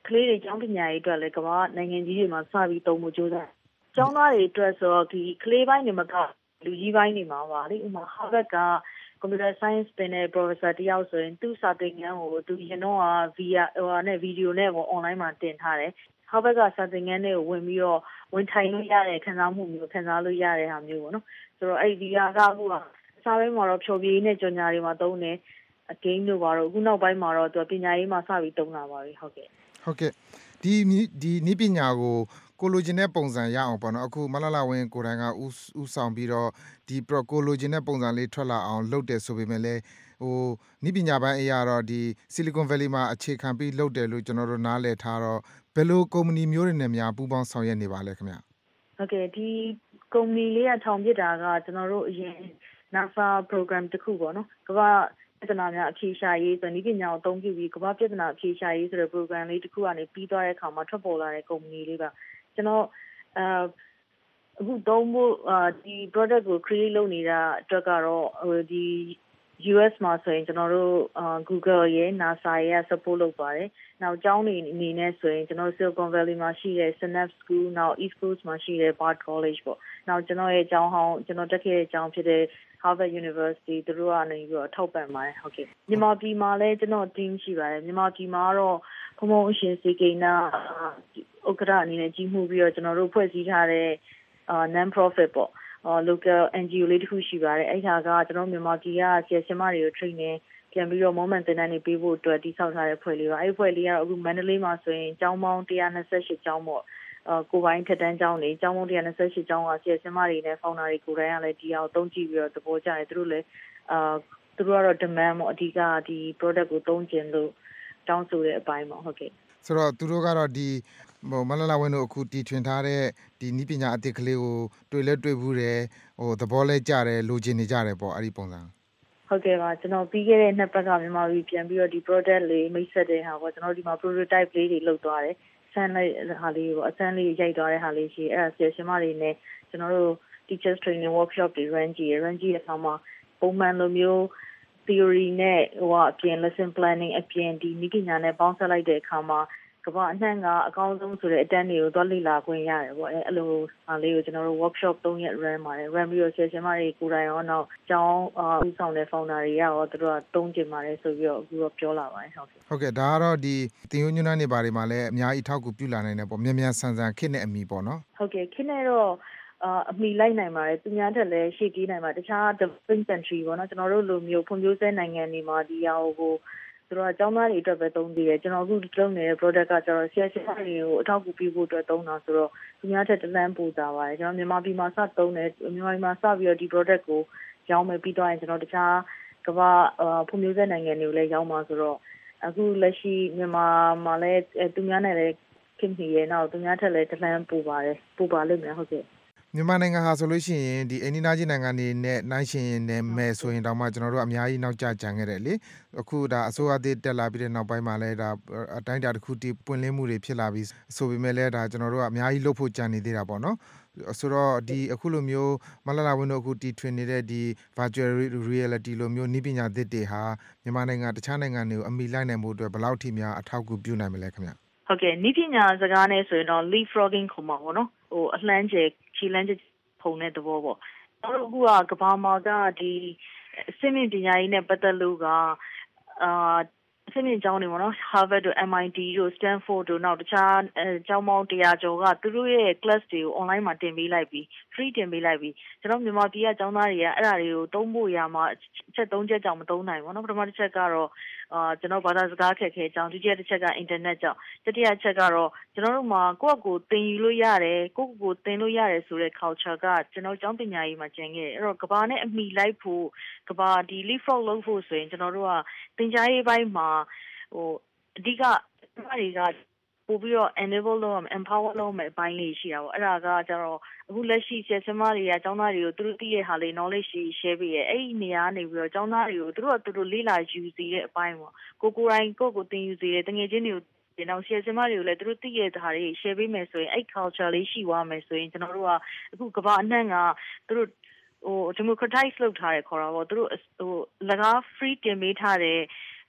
Speaker 23: ကလေးတွေကျောင်းပညာရေးအတွက်လည်းကမ္ဘာနိုင်ငံကြီးတွေမှာစပြီးသုံးဖို့ကြိုးစားကျောင်းသားတွေအတွက်ဆိုတော့ဒီကလေးပိုင်းတွေမှာကလူကြီးပိုင်းတွေမှာပါလေဥပမာ Harvard က computer science ပင်တဲ့ professor တယောက်ဆိုရင်သူ့စာသင်ခန်းကိုသူရင်တော့ဗီဒီယိုနဲ့ပေါ့ online မှာတင်ထားတယ် Harvard ကစာသင်ခန်းတွေကိုဝင်ပြီးတော့ဝင်ထိုင်လို့ရတဲ့ခံစားမှုမျိုးခံစားလို့ရတဲ့ဟာမျိုးပေါ့နော်ဆိုတော့အဲ့ဒီကအခုကစာပိုင်းမှာတော့ဖြော်ပြရေးနဲ့ကြော်ညာတွေမှာသုံးတယ်အကင်းတို့ပါတော့အခုနောက်ပိုင်းမှာတော့သူပညာရေးမှာစပြီးသုံးလာပါပြီဟုတ်ကဲ့
Speaker 3: ဒီနည်းပညာကိုလိုချင်တဲ့ပုံစံရအောင်ပေါ့နော်အခုမလှဝင်းကိုယ်တိုင်ကဥဆောင်ပြီးတော့ဒီကိုလိုချင်တဲ့ပုံစံလေးထွက်လာအောင်လုပ်တယ်ဆိုပေမဲ့လည်းနည်းပညာပိုင်းအရာတော့ဒီ Silicon Valley မှာအခြေခံပြီးလုပ်တယ်လို့ကျွန်တော်တို့နားလည်ထားတော့ဘယ်လိုကုမ္ပဏီမျိုးတွေနဲ့များပူးပေါင်းဆောင်ရွက်နေပါလဲခင်ဗျ
Speaker 23: ဟုတ်ကဲ့ဒီကုမ္ပဏီလေးကထောင်ပြတာကကျွန်တော်တို့အရင် NASA program တစ်ခုပေါ့နော်ကမ္ဘာပြဿနာများအဖြေရှာရေးဆိုနည်းပညာကိုအသုံးပြုပြီးကမ္ဘာပြဿနာအဖြေရှာရေးဆိုတဲ့ program လေးတစ်ခုကနေပြီးသွားတဲ့အခါမှာထွက်ပေါ်လာတဲ့ကုမ္ပဏီလေးပါကျွန်တော်အခုသုံးဖို့ဒီ product ကို create လုပ်နေတာအတွက်ကတော့ဒီ US မှာဆိုရင်ကျွန်တော်တို့Google ရဲ့ NASA ရဲ့ support လုပ်ပါတယ်။နောက်ကျောင်းတွေအနေနဲ့ဆိုရင်ကျွန်တော် Silicon Valley မှာရှိတဲ့ Synapse School နောက် East Coast မှာရှိတဲ့ Bard College ပေါ့။နောက်ကျွန်တော်ရဲ့ကျောင်းဟောင်းကျွန်တော်တက်ခဲ့တဲ့ကျောင်းဖြစ်တဲ့ Harvard University သူတို့ကနေပြီးတော့ထောက်ပံ့ပါတယ်ဟုတ်ကဲ့။မြန်မာပြည်မှာလည်းကျွန်တော် team ရှိပါတယ်။မြန်မာပြည်မှာတော့ဘုံဘုံအရှင်စေကိန်းနာဥက္ကဋ္ဌအနေနဲ့ကြီးမှုပြီးတော့ကျွန်တော်တို့ဖွဲ့စည်းထားတဲ့non-profit ပေါ့local NGO လေးတစ်ခုရှိပါတယ်အဲ့ဒါကကျွန်တော်မြန်မာပြည်ကဆရာရှင်မတွေကို training ပြန်ပြီးတော့ moment တင်တန်းနေပေးဖို့အတွက်တည်ဆောက်ထားတဲ့ဖွဲ့လေးပါအဲ့ဖွဲ့လေးကတော့အခုမန္တလေးမှာဆိုရင်ကျောင်းပေါင်း128ကျောင်းပေါ့ကိုပိုင်းထက်တန်းကျောင်းတွေကျောင်းပေါင်း128ကျောင်းကဆရာရှင်မတွေနဲ့ founder တွေကိုယ်တိုင်ကလည်းဒီအောင်သုံးကြည့်ပြီးတော့သဘောကျတယ်သူတို့လည်းသူတို့ကတော့ demand ပေါ့အဓိကဒီ product ကိုသုံးကျင်လို့တောင်းဆိုတဲ့အပိုင်းပေါ့ဟုတ်ကဲ့
Speaker 3: ဆိုတော့သူတို့ကတော့ဒီမလှဝင်းတို့အခုတီထွင်ထားတဲ့ဒီနည်းပညာအသစ်ကလေးကိုတွေ့ဘူးတယ်သဘောလဲကျတယ်လိုချင်နေကြတယ်ပေါ့အဲ့ဒီပုံစံ
Speaker 23: ဟုတ်ကဲ့ပါကျွန်တော်ပြီးခဲ့တဲ့နှစ်ပတ်ကမြန်မာပြည်ပြန်ပြီးတော့ဒီ product လေးမိတ်ဆက်တဲ့ဟာပေါ့ကျွန်တော်ဒီမှာ prototype လေးတွေလုပ်သွားတယ်ဆန်းလေးဟာလေးပေါ့အစမ်းလေးရိုက်သွားတဲ့ဟာလေးရှိအဲ့ဒါဆရာရှင်မတွေနဲ့ကျွန်တော်တို့ teachers training workshop တွေ run ကြည့်တဲ့အခါမှာပုံမှန်လိုမျိုး theory နဲ့အပြင် lesson planning အပြင်ဒီနည်းပညာနဲ့ပေါင်းစပ်လိုက်တဲ့အခါမှာကမ္ဘာအနှံ့ကအကောင်းဆုံးဆိုတဲ့အတန်းတွေကိုသွားလေ့လာခွင့်ရတယ်ပေါ့အဲ့လိုဟာလေးကိုကျွန်တော်တို့ workshop 3ရက် run ပါတယ် run ပြီးတော့ဆရာရှင်မတွေကိုယ်တိုင်ရောနောက်ကျောင်းဦးဆောင်တဲ့ founder တွေရောသူတို့ကသုံးကျင်ပါတယ်ဆိုပြီးတော့အခုတော့ပြောလာပါတယ်
Speaker 3: ဟုတ်ကဲ့ဒါကတော့ဒီသင်ယူညွှန်းနေပါတယ်မှာလည်းအများကြီးထောက်ကူပြုလာနိုင်တယ်ပေါ့မြန်ဆန်ခစ်နဲ့အမီပေါ့နော်
Speaker 23: ဟုတ်ကဲ့ခစ်နဲ့တော့အမီလိုက်နိုင်ပါတယ်သူများထက်လည်းရှေ့ပြေးနိုင်ပါတခြား developing country ပေါ့နော်ကျွန်တော်တို့လိုမျိုးဖွံ့ဖြိုးဆဲနိုင်ငံတွေမှာဒီဟာကိုသူတို့ကကျောင်းသားတွေအတွက်ပဲသုံးသေးတယ်ကျွန်တော်အခုလုပ်နေတဲ့ product ကကျတော့ဆရာရှင်တွေကိုအထောက်အကူပြုဖို့အတွက်သုံးတာဆိုတော့သူများထက်တလန်းပို့တာပါတယ်ကျွန်တော်မြန်မာပြည်မှာစသုံးတယ်မြန်မာပြည်မှာစပြီးတော့ဒီ product ကိုရောင်းမယ်ပြီးတော့ကျွန်တော်တခြားကမ္ဘာဖွံ့ဖြိုးဆဲနိုင်ငံတွေကိုလည်းရောင်းမှာဆိုတော့အခုလက်ရှိမြန်မာမှာလည်းသူများနဲ့လည်းခင်ဗျရဲ့နောက်သူများထက်လည်းတလန်းပို့ပါလိမ့်မယ်ဟုတ်ကဲ့
Speaker 3: မြန်မာနိုင်ငံဟာဆိုလို့ရှိရင်ဒီအိန္ဒိယကြီးနိုင်ငံတွေနဲ့နှိုင်းယှဉ်နေမယ်ဆိုရင်တောင်မှကျွန်တော်တို့အများကြီးနောက်ကျကြံခဲ့တယ်လေအခုဒါအစိုးရအသစ်တက်လာပြီးတဲ့နောက်ပိုင်းမှာလည်းဒါအတိုင်းအတာတစ်ခုတည်းပွင့်လင်းမှုတွေဖြစ်လာပြီးဆိုပေမဲ့လည်းဒါကျွန်တော်တို့ကအများကြီးလုပ်ဖို့ကြံနေသေးတာပေါ့နော်ဆိုတော့ဒီအခုလိုမျိုးမလှဝင်းတို့အခုတီထွင်နေတဲ့ဒီ virtual reality လိုမျိုးနည်းပညာသစ်တွေဟာမြန်မာနိုင်ငံတခြားနိုင်ငံတွေကိုအမီလိုက်နိုင်မှုအတွက်ဘယ်လောက်ထိများအထောက်အကူပြုနိုင်မလဲခင်ဗျ
Speaker 23: ဟုတ်ကဲ့နည်းပညာစကားနဲ့ဆိုရင်တော့ leapfrogging ခေါ်မှာပေါ့နော်အလှမ်းကျခြေလမ်းကျဖုံတဲ့သဘောပေါ့ကျွန်တော်တို့အခုကကမ္ဘာမှာကဒီအဆင့်မြင့်ပညာရေးနဲ့ပတ်သက်လို့ကအဆင့်မြင့်ကျောင်းတွေပေါ့နော် Harvard တို့ MIT တို့ Stanford တို့နောက်တခြားကျောင်းပေါင်း100ကျော်ကသူတို့ရဲ့ class တွေကို online မှာတင်ပေးလိုက်ပြီး free တင်ပေးလိုက်ပြီးကျွန်တော်မြန်မာပြည်ကကျောင်းသားတွေကအဲ့ဒါတွေကိုသုံးဖို့ရမှာအချက်3ချက်ကြောင့်မသုံးနိုင်ဘူးเนาะပထမတစ်ချက်ကတော့ကျွန်တော်ဘာသာစကားခက်ခဲကြောင်းဒုတိယတစ်ချက်က internet ကြောင့်တတိယချက်ကတော့ကျွန်တော်တို့မှာကိုယ့်အကိုသင်ယူလို့ရတယ်ကိုယ့်ကိုသင်လို့ရတယ်ဆိုတဲ့ culture ကကျွန်တော်ကျောင်းပညာရေးမှာကျန်ခဲ့တယ်အဲ့တော့ကဘာနဲ့အမိလိုက်ဖို့ကဘာဒီ leapfrog လုပ်ဖို့ဆိုရင်ကျွန်တော်တို့ကသင်ကြားရေးပိုင်းမှာအဓိကတွေကပို့ပြီးတော့ enable လုပ်ရမယ် empower လုပ်မယ်အပိုင်းလေးရှိတာပေါ့အဲ့ဒါကကျတော့အခုလက်ရှိဆရာဆရာမတွေကကျောင်းသားတွေကိုသူတို့သိတဲ့ဟာလေး knowledge share ပေးရဲအဲ့ဒီနေရာနေပြီးတော့ကျောင်းသားတွေကိုသူတို့လေ့လာယူစီတဲ့အပိုင်းပေါ့ကိုယ်တိုင်ကိုသင်ယူစီတယ်တငယ်ချင်းတွေကိုဒီနောက်ဆရာဆရာမတွေကိုလည်းသူတို့သိတဲ့ဟာတွေ share ပေးမယ်ဆိုရင်အဲ့ culture လေးရှိသွားမယ်ဆိုရင်ကျွန်တော်တို့ကအခုကမ္ဘာအနှံ့ကသူတို့democratize လုပ်ထားတယ်ခေါ်တာပေါ့သူတို့လကား free တင်ပေးထားတဲ့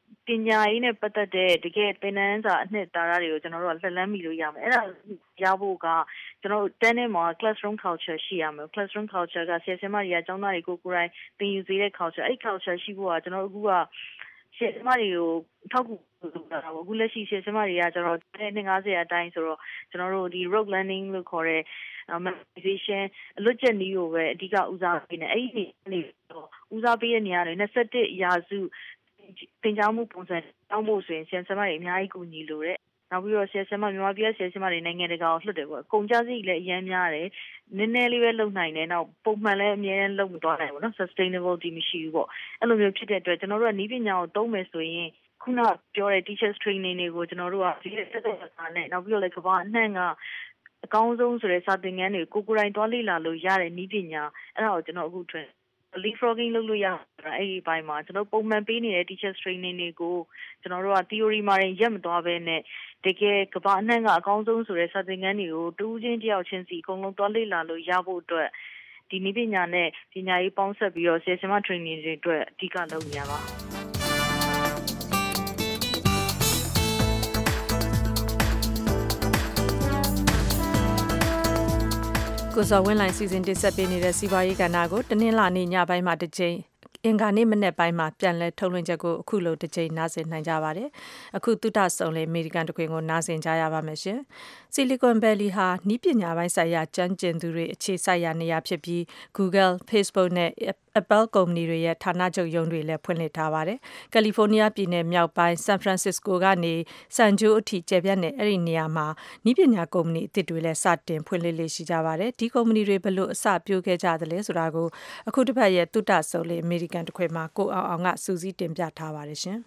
Speaker 23: ပညာရေးနဲ့ပတ်သက်တဲ့တကယ်သင်တန်းစာအနှစ်သာရတွေကိုကျွန်တော်တို့ကလက်လန်းမိလို့ရမယ်အဲ့ဒါရဖို့ကကျွန်တော်တို့တန်းထဲမှာ classroom culture ရှိရမယ် classroom culture ကဆရာဆရာမတွေကကျောင်းသားတွေကိုကိုယ်တိုင်သင်ယူစေတဲ့ culture အဲ့ culture ရှိဖို့ကကျွန်တော်တို့အခုကဆရာဆရာမတွေကိုထောက်ကူလုပ်တာပေါ့အခုလက်ရှိဆရာဆရာမတွေကကျွန်တော်250အတိုင်းဆိုတော့ကျွန်တော်တို့ဒီ rote learning လို့ခေါ်တဲ့ memorization အလွတ်ကျက်နည်းကိုပဲအဓိကဦးစားပေးနေအဲ့ဒီနေတော့ဦးစားပေးတဲ့နေရာတွေ21ရာစုသင်ကြားမှုပုံစံတောင်းဖို့ဆိုရင်ဆရာဆရာမတွေအများကြီးကူညီလို့တဲ့နောက်ပြီးတော့ဆရာဆရာမမြန်မာပြည်ဆရာဆရာမတွေနိုင်ငံတကာကိုလွှတ်တယ်ပေါ့ကုန်ကြစည်လည်းအများများတယ်နည်းနည်းလေးပဲလုပ်နိုင်တယ်နောက်ပုံမှန်လည်းအများနဲ့လုပ်မသွားနိုင်ဘူးเนาะ sustainability မရှိဘူးပေါ့အဲ့လိုမျိုးဖြစ်တဲ့အတွက်ကျွန်တော်တို့ကနည်းပညာကိုသုံးမယ်ဆိုရင်ခုနပြောတဲ့ teachers training တွေကိုကျွန်တော်တို့ကဒီသက်သက်သားနဲ့နောက်ပြီးတော့လည်းကမ္ဘာအနှံ့ကအကောင်းဆုံးဆိုတဲ့စာသင်ခန်းတွေကိုကိုယ်တိုင်သွားလေ့လာလို့ရတဲ့နည်းပညာအဲ့ဒါကိုကျွန်တော်အခုထွန်းleapfrogging လုပ်လို့ရတာအဲ့ဒီဘိုင်းမှာကျွန်တော်ပုံမှန်ပေးနေတဲ့ teachers training တွေကိုကျွန်တော်တို့က theory မှာရက်မသွားဘဲနဲ့တကယ်ကမ္ဘာအနှံ့ကအကောင်းဆုံးဆိုတဲ့စာသင်ခန်းတွေကိုတူးချင်းတယောက်ချင်းစီအကုန်လုံးသွားလေ့လာလို့ရဖို့အတွက်ဒီနည်းပညာနဲ့ပညာရေးပေါင်းစပ်ပြီးတော့ဆရာဆရာမ training တွေအတွက်အဓိကလုပ်နေရပါ
Speaker 2: ကိုစောဝင်းလိုင်းစီစဉ်တင်ဆက်ပေးနေတဲ့စီးပွားရေးကဏ္ဍကိုတနင်္လာနေ့ညပိုင်းမှာတစ်ကြိမ်အင်္ဂါနေ့မနေ့ပိုင်းမှာပြန်လည်ထုတ်လွှင့်ချက်ကိုအခုလိုတစ်ကြိမ်နားဆင်နိုင်ကြပါတယ်။အခုသုတဆုံလေအမေရိကန်တခွင်ကိုနားဆင်ကြရပါမယ်ရှင်။ Silicon Valley ဟာနည်းပညာပိုင်းဆိုင်ရာကျွမ်းကျင်သူတွေအခြေစိုက်ရာနေရာဖြစ်ပြီး Google, Facebook နဲ့ Apple ကုမ္ပဏီတွေရဲ့ဌာနချုပ်ရုံးတွေလည်းဖွင့်လှစ်ထားပါတယ်။ကယ်လီဖိုးနီးယားပြည်နယ်မြောက်ပိုင်း San Francisco ကနေဆန်ဂျိုးအထိကျယ်ပြန့်တဲ့အဲ့ဒီနေရာမှာနည်းပညာကုမ္ပဏီအသစ်တွေလည်းစတင်ဖွင့်လှစ်လေးရှိကြပါတယ်။ဒီကုမ္ပဏီတွေဘယ်လိုအစပြုခဲ့ကြသလဲဆိုတာကိုအခုတစ်ပတ်ရဲ့သုတဆုံလေအမေရိကန်တခွင်မှာကိုအောင်ကစူးစီးတင်ပြထားပါတယ်ရှင်။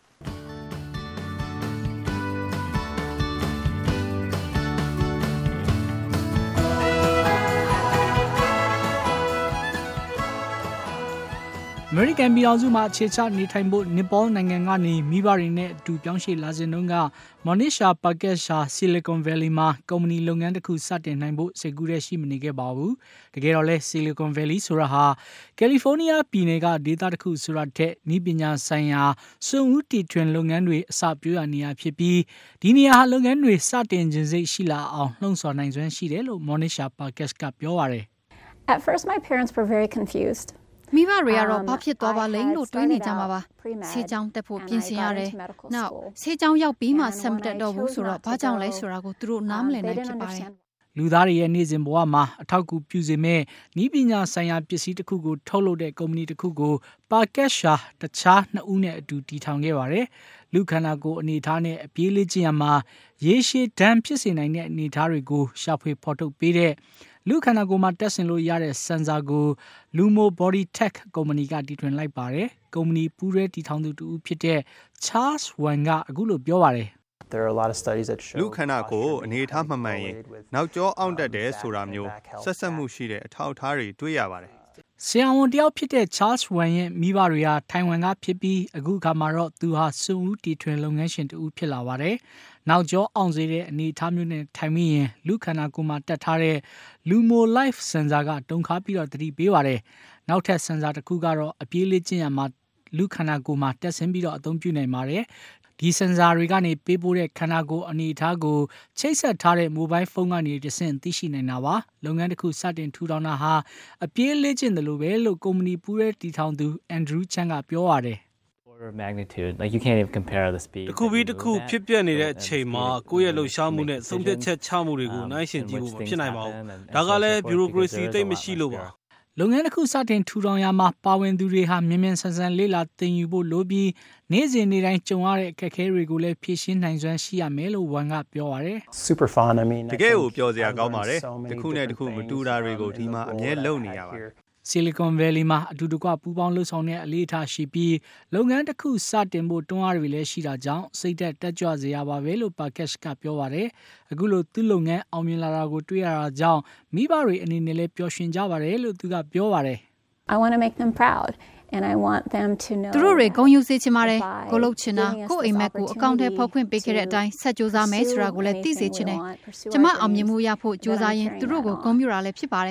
Speaker 4: အမေရိကန်ပြည်ထောင်စုမှာအခြေချနေထိုင်ဖို့နီပေါနိုင်ငံကနေမိဘတွေနဲ့အတူပြောင်းရွှေ့လာစဉ်တုန်းကမော်နစ်ရှာပါကက်ရှာ Silicon Valley မှာကုမ္ပဏီလုပ်ငန်းတစ်ခုစတင်နိုင်ဖို့စိတ်ကူးရရှိမနေခဲ့ပါဘူး။တကယ်တော့လဲ Silicon Valley ဆိုတာဟာကယ်လီဖိုးနီးယားပြည်နယ်ကဒေသတစ်ခုဆိုတာထက်နည်းပညာဆိုင်ရာစွန့်ဦးတီထွင်လုပ်ငန်းတွေအစပျိုးရနေရဖြစ်ပြီးဒီနေရာဟာလုပ်ငန်းတွေစတင်ခြင်းစိတ်ရှိလာအောင်လှုံ့ဆော်နိုင်စွမ်းရှိတယ်လို့မော်နစ်ရှာပါကက်ကပြောပါတယ်။
Speaker 6: At first my parents were very confused.
Speaker 7: မိဘတွေကတော့ဘာဖြစ်သွားပါလိမ့်လို့တွေးနေကြမှာပါဆေးကြောင်းတက်ဖို့ပြင်ဆင်ရတယ်နောက်ဆေးကြောင်းရောက်ပြီးမှဆက်မတက်တော့ဘူးဆိုတော့ဘာကြောင့်လဲဆိုတာကိုသူတို့နားမလည်နိုင်ဖြစ်ပါတယ်
Speaker 4: လူသားတွေရဲ့နေ့စဉ်ဘဝမှာအထောက်အကူပြုစေမဲ့နည်းပညာဆိုင်ရာပစ္စည်းတစ်ခုကိုထုတ်လုပ်တဲ့ကုမ္ပဏီတစ်ခုကိုပါကက်ရှာတခြားနှစ်ဦးနဲ့အတူတည်ထောင်ခဲ့ပါတယ်လူခန္ဓာကိုယ်အနေအထားနဲ့အပြေးလေးခြင်းမှာရေရှည်ဒဏ်ဖြစ်စေနိုင်တဲ့အနေအထားတွေကိုရှာဖွေဖော်ထုတ်ပေးတဲ့လူခန္ဓာကိုယ်မှာတက်ဆင်လို့ရတဲ့စင်ဆာကို Lumo Body Tech ကုမ္ပဏီကတည်ထွင်လိုက်ပါတယ်။ကုမ္ပဏီပူးရဲတည်ထောင်သူတူဖြစ်တဲ့ Charles Wan ကအခုလိုပြောပါတယ်။
Speaker 14: There are a lot of studies that show လူခန္ဓာကိုယ်အနေအထားမှန်မှန်ရင်နောက်ကျောအောင်တက်တယ်ဆိုတာမျိုးဆက်ဆက်မှုရှိတဲ့အထောက်အထားတွေတွေ့ရပါတယ်
Speaker 4: ။ဆရာဝန်တယောက်ဖြစ်တဲ့ Charles Wan ရဲ့မိဘတွေဟာထိုင်ဝမ်ကဖြစ်ပြီးအခုခါမှာတော့သူဟာစွန့်ဦးတီထွင်လုပ်ငန်းရှင်တူဖြစ်လာပါတယ်။နောက်ကျောအောင်စေတဲ့အနေအထားမျိုးနဲ့ထိုင်မိရင်လူခန္ဓာကိုယ်မှာတက်ထားတဲ့ Lumo Life Sensor ကတုံခါပြီးတော့သတိပေးပါတယ်။နောက်ထပ် sensor တစ်ခုကတော့အပြေးလေးကျင့်ရမှာလူခန္ဓာကိုယ်မှာတက်ဆင်းပြီးတော့အသုံးပြုနိုင်ပါတယ်။ဒီ sensor တွေကနေပေးပို့တဲ့ခန္ဓာကိုယ်အနေအထားကိုချိတ်ဆက်ထားတဲ့ mobile phone ကနေတဆင့်သိရှိနိုင်တာပါ။လုပ်ငန်းတစ်ခုစတင်ထူထောင်တာဟာအပြေးလေးကျင့်တယ်လို့ပဲလို့ကုမ္ပဏီပူးရဲတည်ထောင်သူ Andrew Chan ကပြောပါတယ်
Speaker 24: magnitude like you can't even compare the speed
Speaker 9: တခုပြီးတခုဖြစ်ပျက်နေတဲ့အချိန်မှာကိုယ့်ရဲ့လှုပ်ရှားမှုနဲ့ဆုံးဖြတ်ချက်ချမှုတွေကိုနှိုင်းယှဉ်ကြည့်ဖို့မဖြစ်နိုင်ပါဘူးဒါကလည်း bureaucracy သိမရှိလို့ပါ
Speaker 4: လုပ်ငန်းတစ်ခုစတင်ထူထောင်ရမှာပါဝင်သူတွေဟာမြင်မြန်ဆန်ဆန်လေ့လာသင်ယူဖို့လိုပြီးနေ့စဉ်နေ့တိုင်းကြုံရတဲ့အခက်အခဲတွေကိုလည်းဖြေရှင်းနိုင်စွမ်းရှိရမယ်လို့ဝန်ကပြောပါတယ်
Speaker 14: super fun I mean တကယ်ကိုပြောစရာကောင်းပါတယ်တစ်ခုနဲ့တစ်ခုမတူတာတွေကိုဒီမှာအမြဲလုပ်နေရပါတယ်
Speaker 4: Silicon Valley မှာအတူတကွပူးပေါင်းလှုပ်ဆောင်တဲ့အလေးထားရှိပြီးလုပ်ငန်းတစ်ခုစတင်ဖို့တွန်းအားတွေလည်းရှိတာကြောင့်စိတ်သက်တက်ကြွစေရပါပဲလို့ Pakesh ကပြောပါတယ်အခုလိုသူ့လုပ်ငန်းအောင်မြင်လာတာကိုတွေ့ရတာကြောင့်မိဘတွေအနေနဲ့လည်းပျော်ရွှင်ကြပါတယ်လို့သူကပြောပါတယ်
Speaker 6: I want to make them proud and I want them to know
Speaker 7: သူတို့တွေဂုဏ်ယူစေချင်ပါတယ်ကိုလုပ်ချင်တာကိုအိမ်မက်ကိုအကောင့်ထဲဖောက်ခွင့်ပေးခဲ့တဲ့အတိုင်းဆက်ကြိုးစားမယ်ဆိုတာကိုလည်းသိစေချင်တယ်ကျမအောင်မြင်မှုရဖို့ကြိုးစားရင်သူတို့ကိုဂုဏ်ပြုတာလည်းဖြစ်ပါတယ်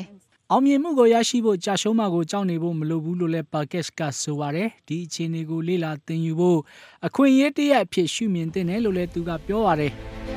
Speaker 4: အောင်မြင်မှုကိုရရှိဖို့ကြာရှုံးမှကိုကြောက်နေဖို့မလိုဘူးလို့လည်းပါကက်ကဆိုပါတယ်ဒီအခြေအနေကိုလေ့လာသင်ယူဖို့အခွင့်အရေးတရက်အဖြစ်ရှုမြင်သင့်တယ်လို့လည်းသူကပြောပါတယ်